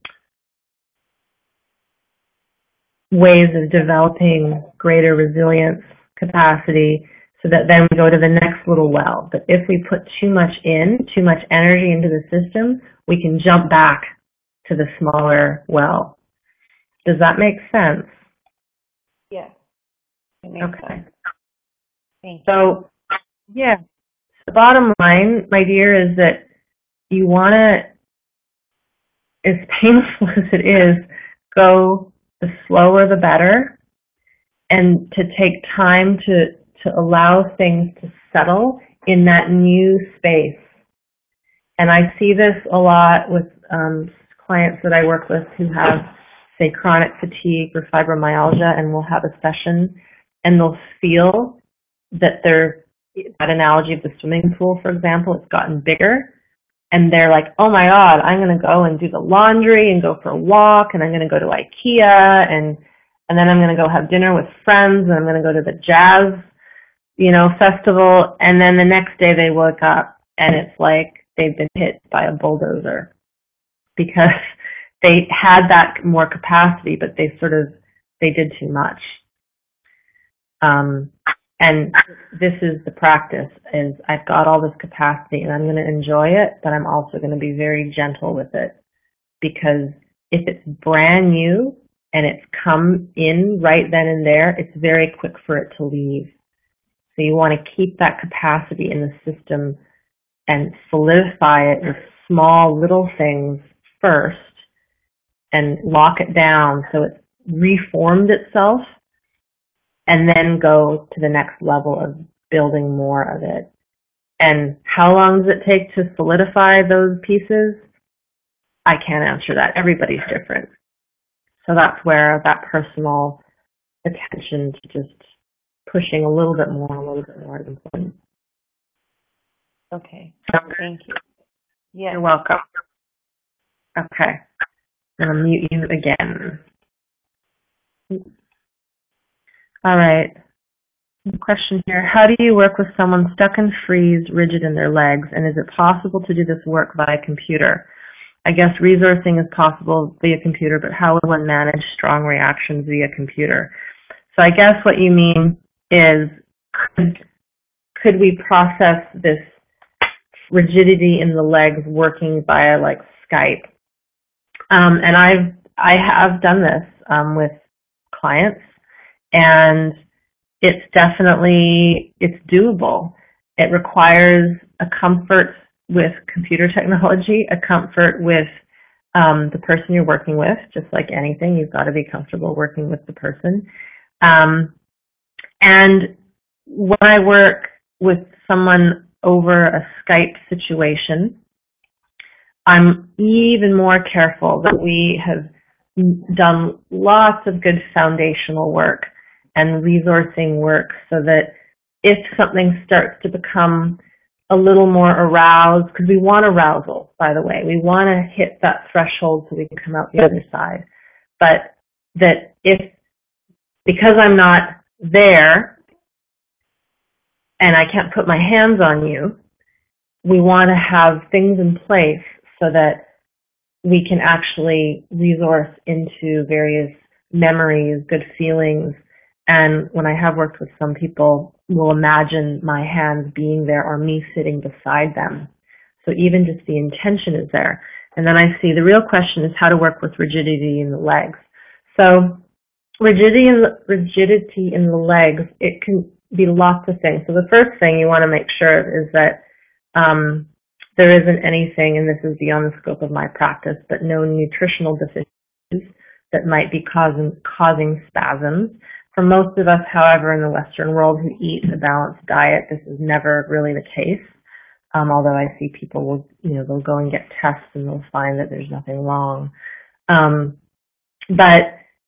ways of developing greater resilience capacity, so that then we go to the next little well. But if we put too much in, too much energy into the system, we can jump back to the smaller well. Does that make sense? Yes. It makes Okay. sense. Thank you. So, yeah, the bottom line, my dear, is that you want to, as painful as it is, go the slower the better, and to take time to, to allow things to settle in that new space. And I see this a lot with um, clients that I work with who have, say, chronic fatigue or fibromyalgia, and we'll have a session and they'll feel that they're, that analogy of the swimming pool, for example, it's gotten bigger. And they're like, oh my God, I'm going to go and do the laundry and go for a walk, and I'm going to go to IKEA, and and then I'm going to go have dinner with friends, and I'm going to go to the jazz, you know, festival. And then the next day they woke up and it's like they've been hit by a bulldozer because they had that more capacity, but they sort of, they did too much. Um, and this is the practice, is I've got all this capacity and I'm going to enjoy it, but I'm also going to be very gentle with it, because if it's brand new and it's come in right then and there, it's very quick for it to leave. So you want to keep that capacity in the system and solidify it with small little things first and lock it down so it's reformed itself, and then go to the next level of building more of it. And how long does it take to solidify those pieces? I can't answer that. Everybody's different. So that's where that personal attention to just pushing a little bit more, a little bit more is important. Okay. Okay. Thank you. Yeah. You're welcome. Okay. I'm going to mute you again. All right. Question here. How do you work with someone stuck in freeze, rigid in their legs, and is it possible to do this work via computer? I guess resourcing is possible via computer, but how would one manage strong reactions via computer? So I guess what you mean is, could, could we process this rigidity in the legs working via like Skype? Um, and I've, I have done this um, with clients, and it's definitely, it's doable. It requires a comfort with computer technology, a comfort with um, the person you're working with. Just like anything, you've got to be comfortable working with the person. Um, and when I work with someone over a Skype situation, I'm even more careful that we have done lots of good foundational work and resourcing work so that if something starts to become a little more aroused, because we want arousal, by the way, we want to hit that threshold so we can come out the other side. But that if, because I'm not there and I can't put my hands on you, we want to have things in place so that we can actually resource into various memories, good feelings. And when I have worked with some people, will imagine my hands being there or me sitting beside them. So even just the intention is there. And then I see the real question is how to work with rigidity in the legs. So rigidity in the, rigidity in the legs, it can be lots of things. So the first thing you want to make sure is that um, there isn't anything, and this is beyond the scope of my practice, but no nutritional deficiencies that might be causing, causing spasms. For most of us, however, in the Western world who eat a balanced diet, this is never really the case. Um, although I see people will, you know, they'll go and get tests and they'll find that there's nothing wrong. Um, but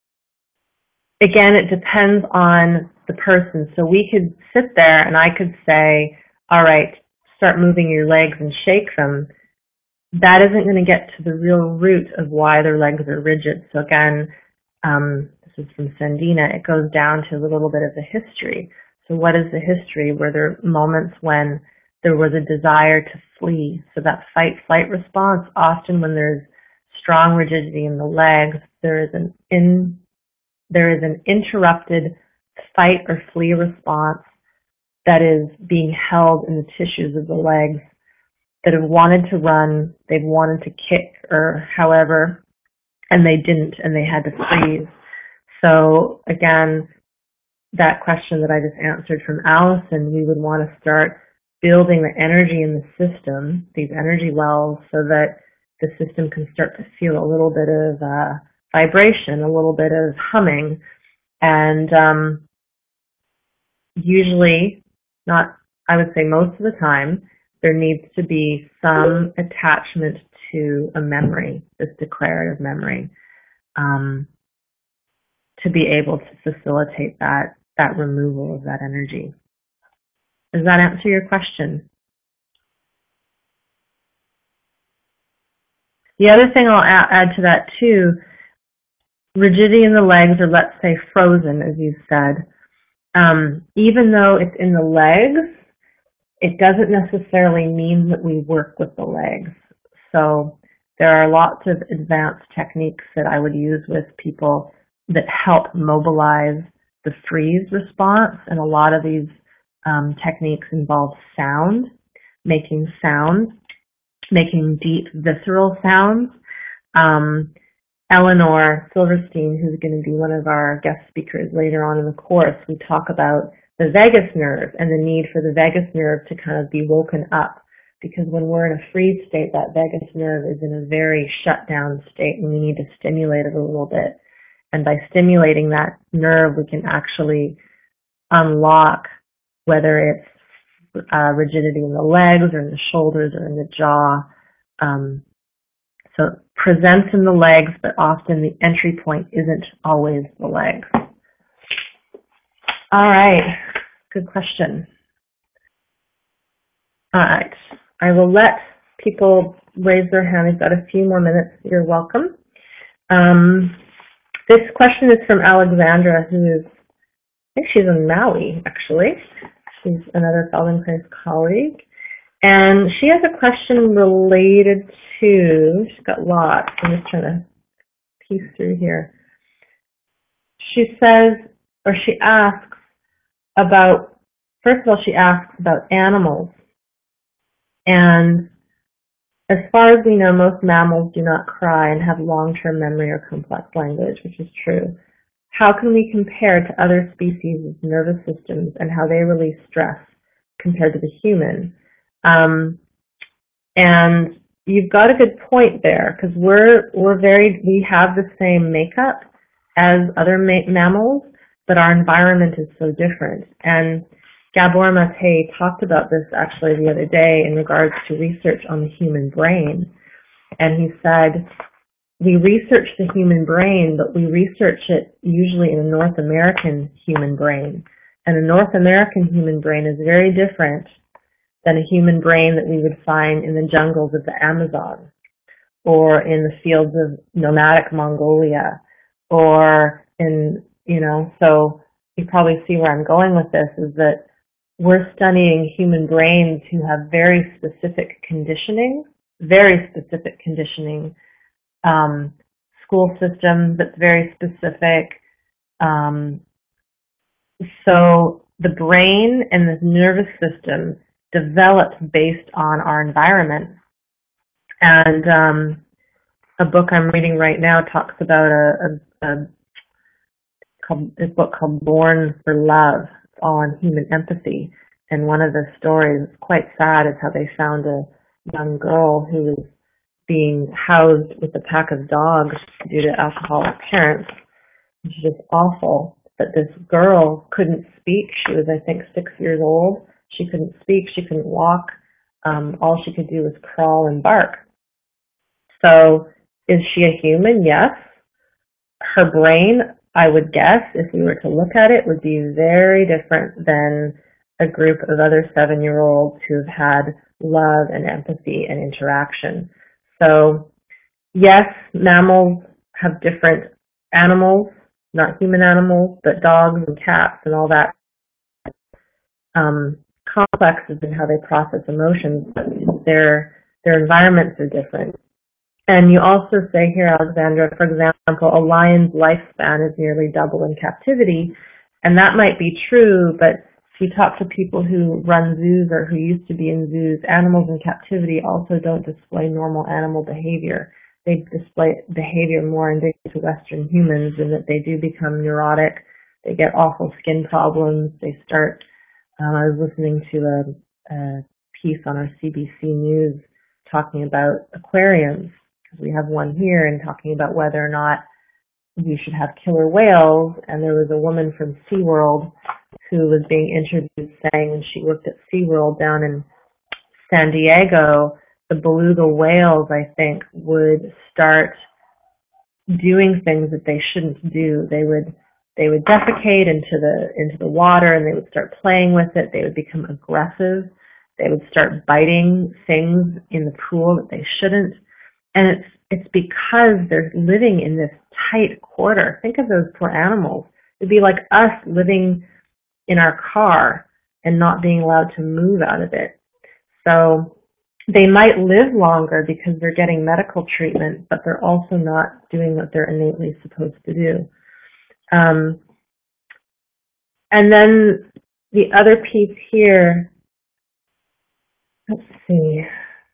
again, it depends on the person. So we could sit there and I could say, all right, start moving your legs and shake them. That isn't going to get to the real root of why their legs are rigid. So again, um, this is from Sandina, it goes down to a little bit of the history. So what is the history? Were there moments when there was a desire to flee? So that fight-flight response, often when there's strong rigidity in the legs, there is an in there is an interrupted fight or flee response that is being held in the tissues of the legs that have wanted to run, they've wanted to kick or however, and they didn't, and they had to freeze. So again, that question that I just answered from Allison, we would want to start building the energy in the system, these energy wells, so that the system can start to feel a little bit of uh, vibration, a little bit of humming, and um, usually, not, I would say most of the time, there needs to be some attachment to a memory, this declarative memory, um, to be able to facilitate that, that removal of that energy. Does that answer your question? The other thing I'll add to that too, rigidity in the legs, or let's say frozen, as you said, um, even though it's in the legs, it doesn't necessarily mean that we work with the legs. So there are lots of advanced techniques that I would use with people that help mobilize the freeze response. And a lot of these um, techniques involve sound, making sound, making deep visceral sounds. Um, Eleanor Silverstein, who's going to be one of our guest speakers later on in the course, we talk about the vagus nerve and the need for the vagus nerve to kind of be woken up because when we're in a freeze state, that vagus nerve is in a very shut down state, and we need to stimulate it a little bit. And by stimulating that nerve, we can actually unlock, whether it's uh, rigidity in the legs or in the shoulders or in the jaw. Um, so it presents in the legs, but often the entry point isn't always the legs. All right, good question. All right, I will let people raise their hand. We've got a few more minutes. You're welcome. Um, this question is from Alexandra, who is, I think she's in Maui, actually. She's another Feldenkrais colleague. And she has a question related to, she's got lots. I'm just trying to piece through here. She says, or she asks about, first of all, she asks about animals. And as far as we know, most mammals do not cry and have long-term memory or complex language, which is true. How can we compare to other species' nervous systems and how they release stress compared to the human? Um, and you've got a good point there, because we're we're very we have the same makeup as other ma mammals, but our environment is so different. And Gabor Mate talked about this actually the other day in regards to research on the human brain. And he said, we research the human brain, but we research it usually in a North American human brain. And a North American human brain is very different than a human brain that we would find in the jungles of the Amazon or in the fields of nomadic Mongolia or in, you know, so you probably see where I'm going with this is that we're studying human brains who have very specific conditioning, very specific conditioning, um, school system that's very specific. Um, so the brain and the nervous system developed based on our environment. And um, a book I'm reading right now talks about a, a, a, called, a book called Born for Love, on human empathy. And one of the stories, quite sad, is how they found a young girl who was being housed with a pack of dogs due to alcoholic parents. It's just awful. But this girl couldn't speak. She was, I think, six years old. She couldn't speak. She couldn't walk. Um, all she could do was crawl and bark. So is she a human? Yes. Her brain, I would guess, if we were to look at it, would be very different than a group of other seven-year-olds who have had love and empathy and interaction. So yes, mammals have different animals, not human animals, but dogs and cats and all that. Um, complexes in how they process emotions, but their their environments are different. And you also say here, Alexandra, for example, a lion's lifespan is nearly double in captivity, and that might be true, but if you talk to people who run zoos or who used to be in zoos, animals in captivity also don't display normal animal behavior. They display behavior more indicative to Western humans in that they do become neurotic, they get awful skin problems, they start, um, I was listening to a, a piece on our C B C News talking about aquariums. We have one here and talking about whether or not we should have killer whales, and there was a woman from SeaWorld who was being interviewed saying when she worked at SeaWorld down in San Diego, the beluga whales, I think, would start doing things that they shouldn't do. They would they would defecate into the into the water, and they would start playing with it. They would become aggressive. They would start biting things in the pool that they shouldn't. And it's it's because they're living in this tight quarter. Think of those poor animals. It'd be like us living in our car and not being allowed to move out of it. So they might live longer because they're getting medical treatment, but they're also not doing what they're innately supposed to do. Um, and then the other piece here, let's see.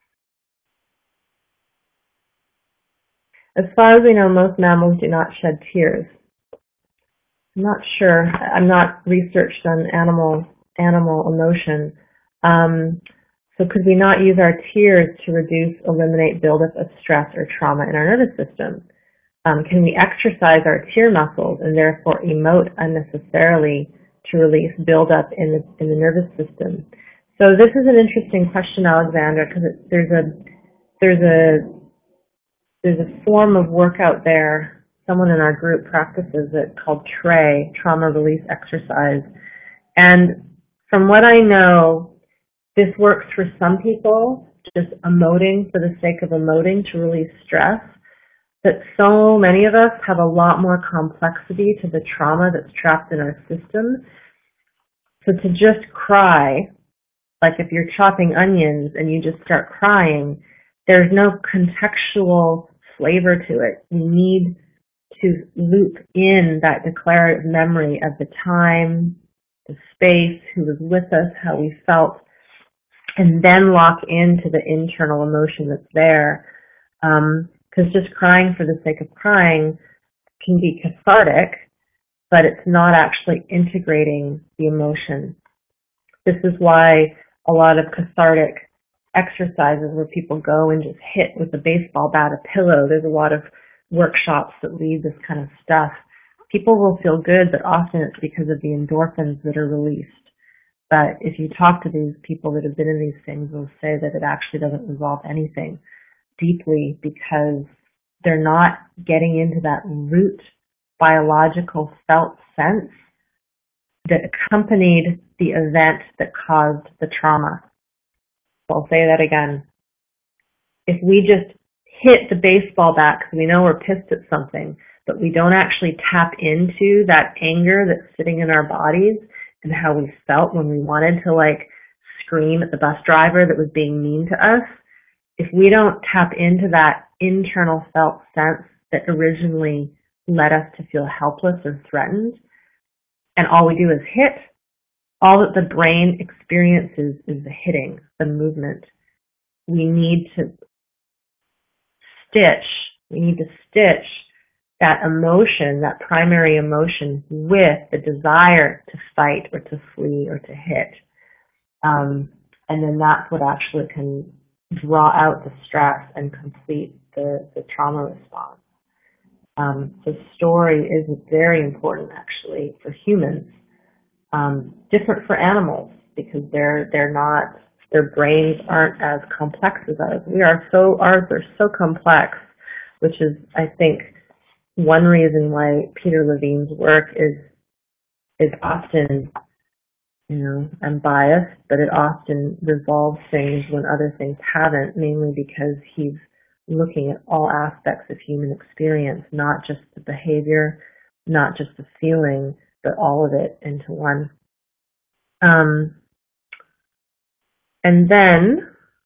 As far as we know, most mammals do not shed tears. I'm not sure. I'm not researched on animal animal emotion. Um, So could we not use our tears to reduce, eliminate buildup of stress or trauma in our nervous system? Um, can we exercise our tear muscles and therefore emote unnecessarily to release buildup in the in the nervous system? So this is an interesting question, Alexandra, because there's a there's a there's a form of work out there. Someone in our group practices it called T R E, trauma release exercise, and from what I know, this works for some people, just emoting for the sake of emoting to release stress. But so many of us have a lot more complexity to the trauma that's trapped in our system. So to just cry, like if you're chopping onions and you just start crying, there's no contextual flavor to it. You need to loop in that declarative memory of the time, the space, who was with us, how we felt, and then lock into the internal emotion that's there. Um, because just crying for the sake of crying can be cathartic, but it's not actually integrating the emotion. This is why a lot of cathartic exercises where people go and just hit with a baseball bat a pillow, there's a lot of workshops that lead this kind of stuff. People will feel good, but often it's because of the endorphins that are released. But if you talk to these people that have been in these things, they'll say that it actually doesn't resolve anything deeply because they're not getting into that root biological felt sense that accompanied the event that caused the trauma. So I'll say that again. If we just hit the baseball bat because we know we're pissed at something, but we don't actually tap into that anger that's sitting in our bodies and how we felt when we wanted to like scream at the bus driver that was being mean to us, if we don't tap into that internal felt sense that originally led us to feel helpless or threatened, and all we do is hit, all that the brain experiences is the hitting, the movement. We need to stitch, we need to stitch that emotion, that primary emotion, with the desire to fight or to flee or to hit. Um, and then that's what actually can draw out the stress and complete the, the trauma response. Um, so story is very important actually for humans. Um, different for animals because they're they're not, their brains aren't as complex as ours. We are so ours are so complex, which is I think one reason why Peter Levine's work is is often, you know, I'm biased, but it often resolves things when other things haven't, mainly because he's looking at all aspects of human experience, not just the behavior, not just the feeling, but all of it into one. Um, and then,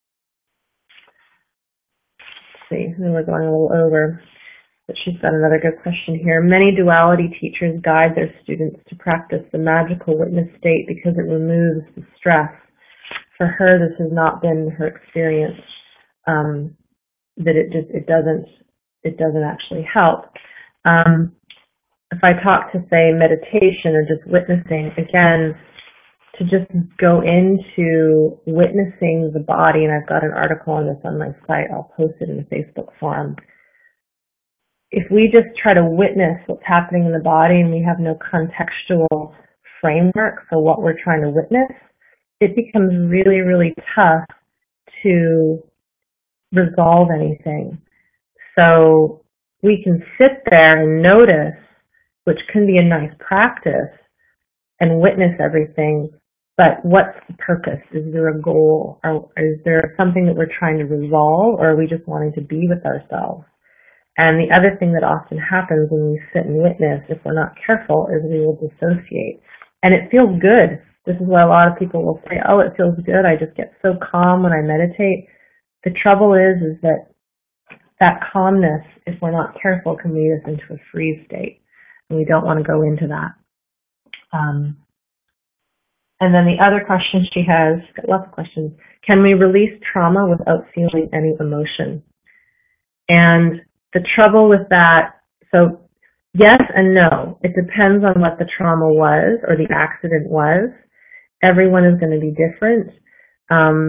let's see, then we're going a little over, but she's got another good question here. Many duality teachers guide their students to practice the magical witness state because it removes the stress. For her, this has not been her experience, um, that it just, it doesn't, it doesn't actually help. Um, if I talk to, say, meditation or just witnessing, again, to just go into witnessing the body, and I've got an article on this on my site, I'll post it in the Facebook forum. If we just try to witness what's happening in the body and we have no contextual framework for what we're trying to witness, it becomes really, really tough to resolve anything. So we can sit there and notice, which can be a nice practice, and witness everything, but what's the purpose? Is there a goal? Or is there something that we're trying to resolve, or are we just wanting to be with ourselves? And the other thing that often happens when we sit and witness, if we're not careful, is we will dissociate. And it feels good. This is why a lot of people will say, oh, it feels good. I just get so calm when I meditate. The trouble is, is that that calmness, if we're not careful, can lead us into a freeze state. And we don't want to go into that. Um, and then the other question she has, got lots of questions. Can we release trauma without feeling any emotion? And the trouble with that, so yes and no. It depends on what the trauma was or the accident was. Everyone is going to be different. Um,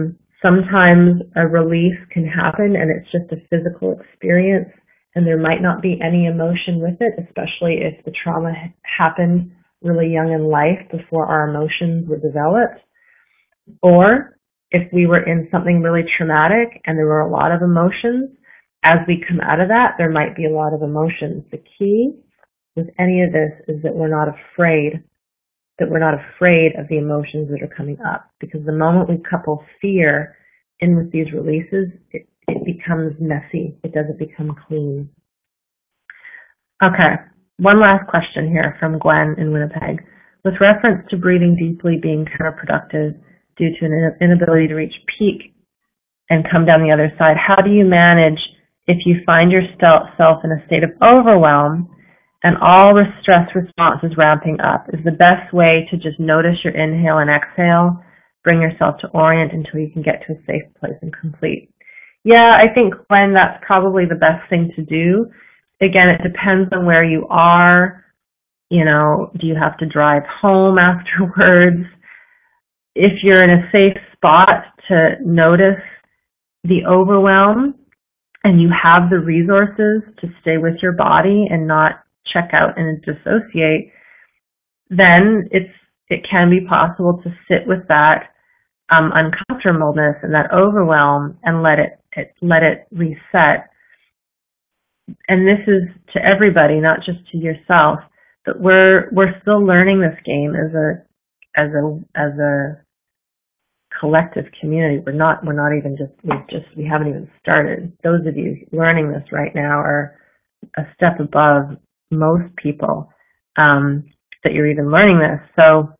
Sometimes a release can happen and it's just a physical experience and there might not be any emotion with it, especially if the trauma happened really young in life before our emotions were developed. Or if we were in something really traumatic and there were a lot of emotions, as we come out of that, there might be a lot of emotions. The key with any of this is that we're not afraid, that we're not afraid of the emotions that are coming up. Because the moment we couple fear in with these releases, it, it becomes messy. It doesn't become clean. Okay, one last question here from Gwen in Winnipeg. With reference to breathing deeply being counterproductive due to an inability to reach peak and come down the other side, how do you manage if you find yourself in a state of overwhelm and all the stress response is ramping up? Is the best way to just notice your inhale and exhale, bring yourself to orient until you can get to a safe place and complete? Yeah, I think, Gwen, that's probably the best thing to do. Again, it depends on where you are. You know, do you have to drive home afterwards? If you're in a safe spot to notice the overwhelm and you have the resources to stay with your body and not check out and dissociate, then it's it can be possible to sit with that um, uncomfortableness and that overwhelm and let it, it let it reset. And this is to everybody, not just to yourself. But we're we're still learning this game as a as a as a collective community. We're not we're not even just we just we haven't even started. Those of you learning this right now are a step above most people um, that you're even learning this. So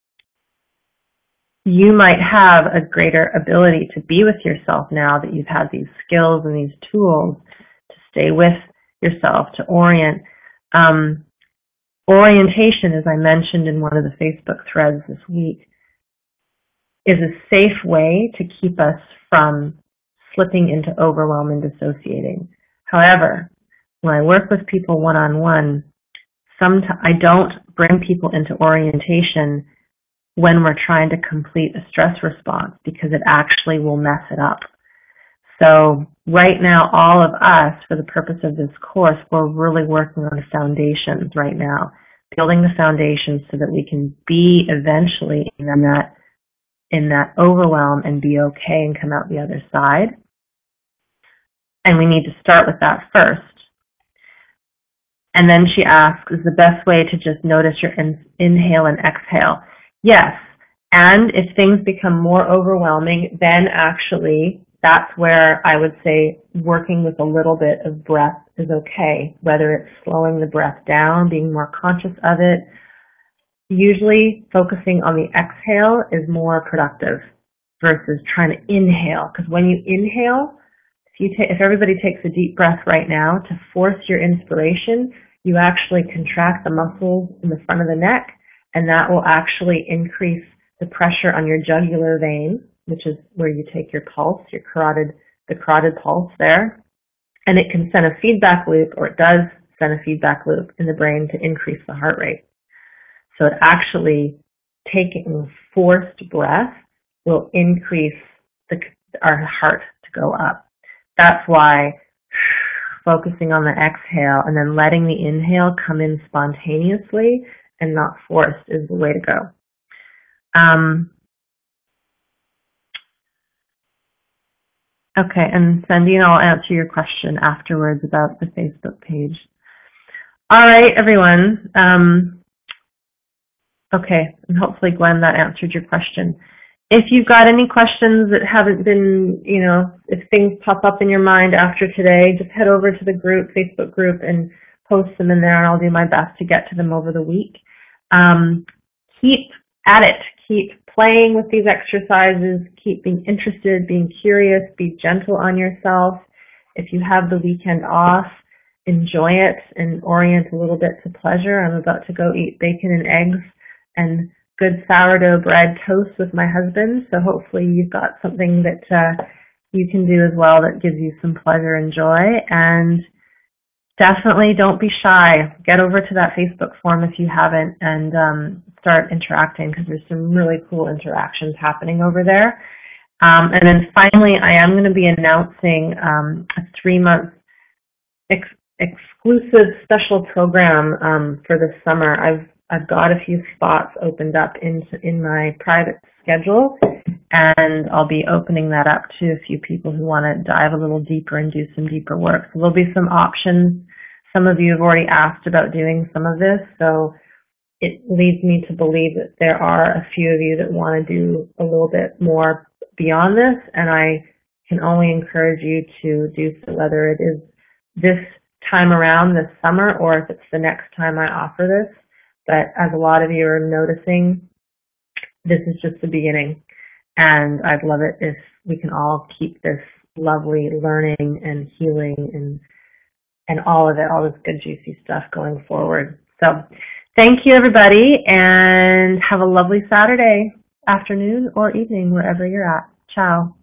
you might have a greater ability to be with yourself now that you've had these skills and these tools to stay with yourself, to orient. Um, orientation, as I mentioned in one of the Facebook threads this week, is a safe way to keep us from slipping into overwhelm and dissociating. However, when I work with people one-on-one, sometimes I don't bring people into orientation when we're trying to complete a stress response because it actually will mess it up. So right now, all of us, for the purpose of this course, we're really working on the foundations right now, building the foundations so that we can be eventually in that in that overwhelm and be okay and come out the other side. And we need to start with that first. And then she asks, is the best way to just notice your in- inhale and exhale? Yes. And if things become more overwhelming, then actually that's where I would say working with a little bit of breath is okay, whether it's slowing the breath down, being more conscious of it. Usually focusing on the exhale is more productive versus trying to inhale. Because when you inhale, if you ta- if everybody takes a deep breath right now, to force your inspiration, you actually contract the muscles in the front of the neck, and that will actually increase the pressure on your jugular vein, which is where you take your pulse, your carotid, the carotid pulse there. And it can send a feedback loop, or it does send a feedback loop in the brain to increase the heart rate. So it actually, taking forced breath will increase the, our heart to go up. That's why focusing on the exhale and then letting the inhale come in spontaneously and not forced is the way to go. Um, okay, and Sandina, I'll answer your question afterwards about the Facebook page. All right, everyone. Um, Okay, and hopefully, Gwen, that answered your question. If you've got any questions that haven't been, you know, if things pop up in your mind after today, just head over to the group, Facebook group, and post them in there, and I'll do my best to get to them over the week. Um, keep at it. Keep playing with these exercises. Keep being interested, being curious. Be gentle on yourself. If you have the weekend off, enjoy it and orient a little bit to pleasure. I'm about to go eat bacon and eggs and good sourdough bread toast with my husband. So hopefully you've got something that uh, you can do as well that gives you some pleasure and joy. And definitely don't be shy. Get over to that Facebook forum if you haven't and um, start interacting because there's some really cool interactions happening over there. Um, and then finally, I am going to be announcing um, a three-month ex exclusive special program um, for this summer. I've I've got a few spots opened up in in my private schedule, and I'll be opening that up to a few people who want to dive a little deeper and do some deeper work. So there'll be some options. Some of you have already asked about doing some of this, so it leads me to believe that there are a few of you that want to do a little bit more beyond this, and I can only encourage you to do so, whether it is this time around this summer or if it's the next time I offer this. But as a lot of you are noticing, this is just the beginning, and I'd love it if we can all keep this lovely learning and healing and and all of it, all this good juicy stuff going forward. So thank you, everybody, and have a lovely Saturday afternoon or evening, wherever you're at. Ciao.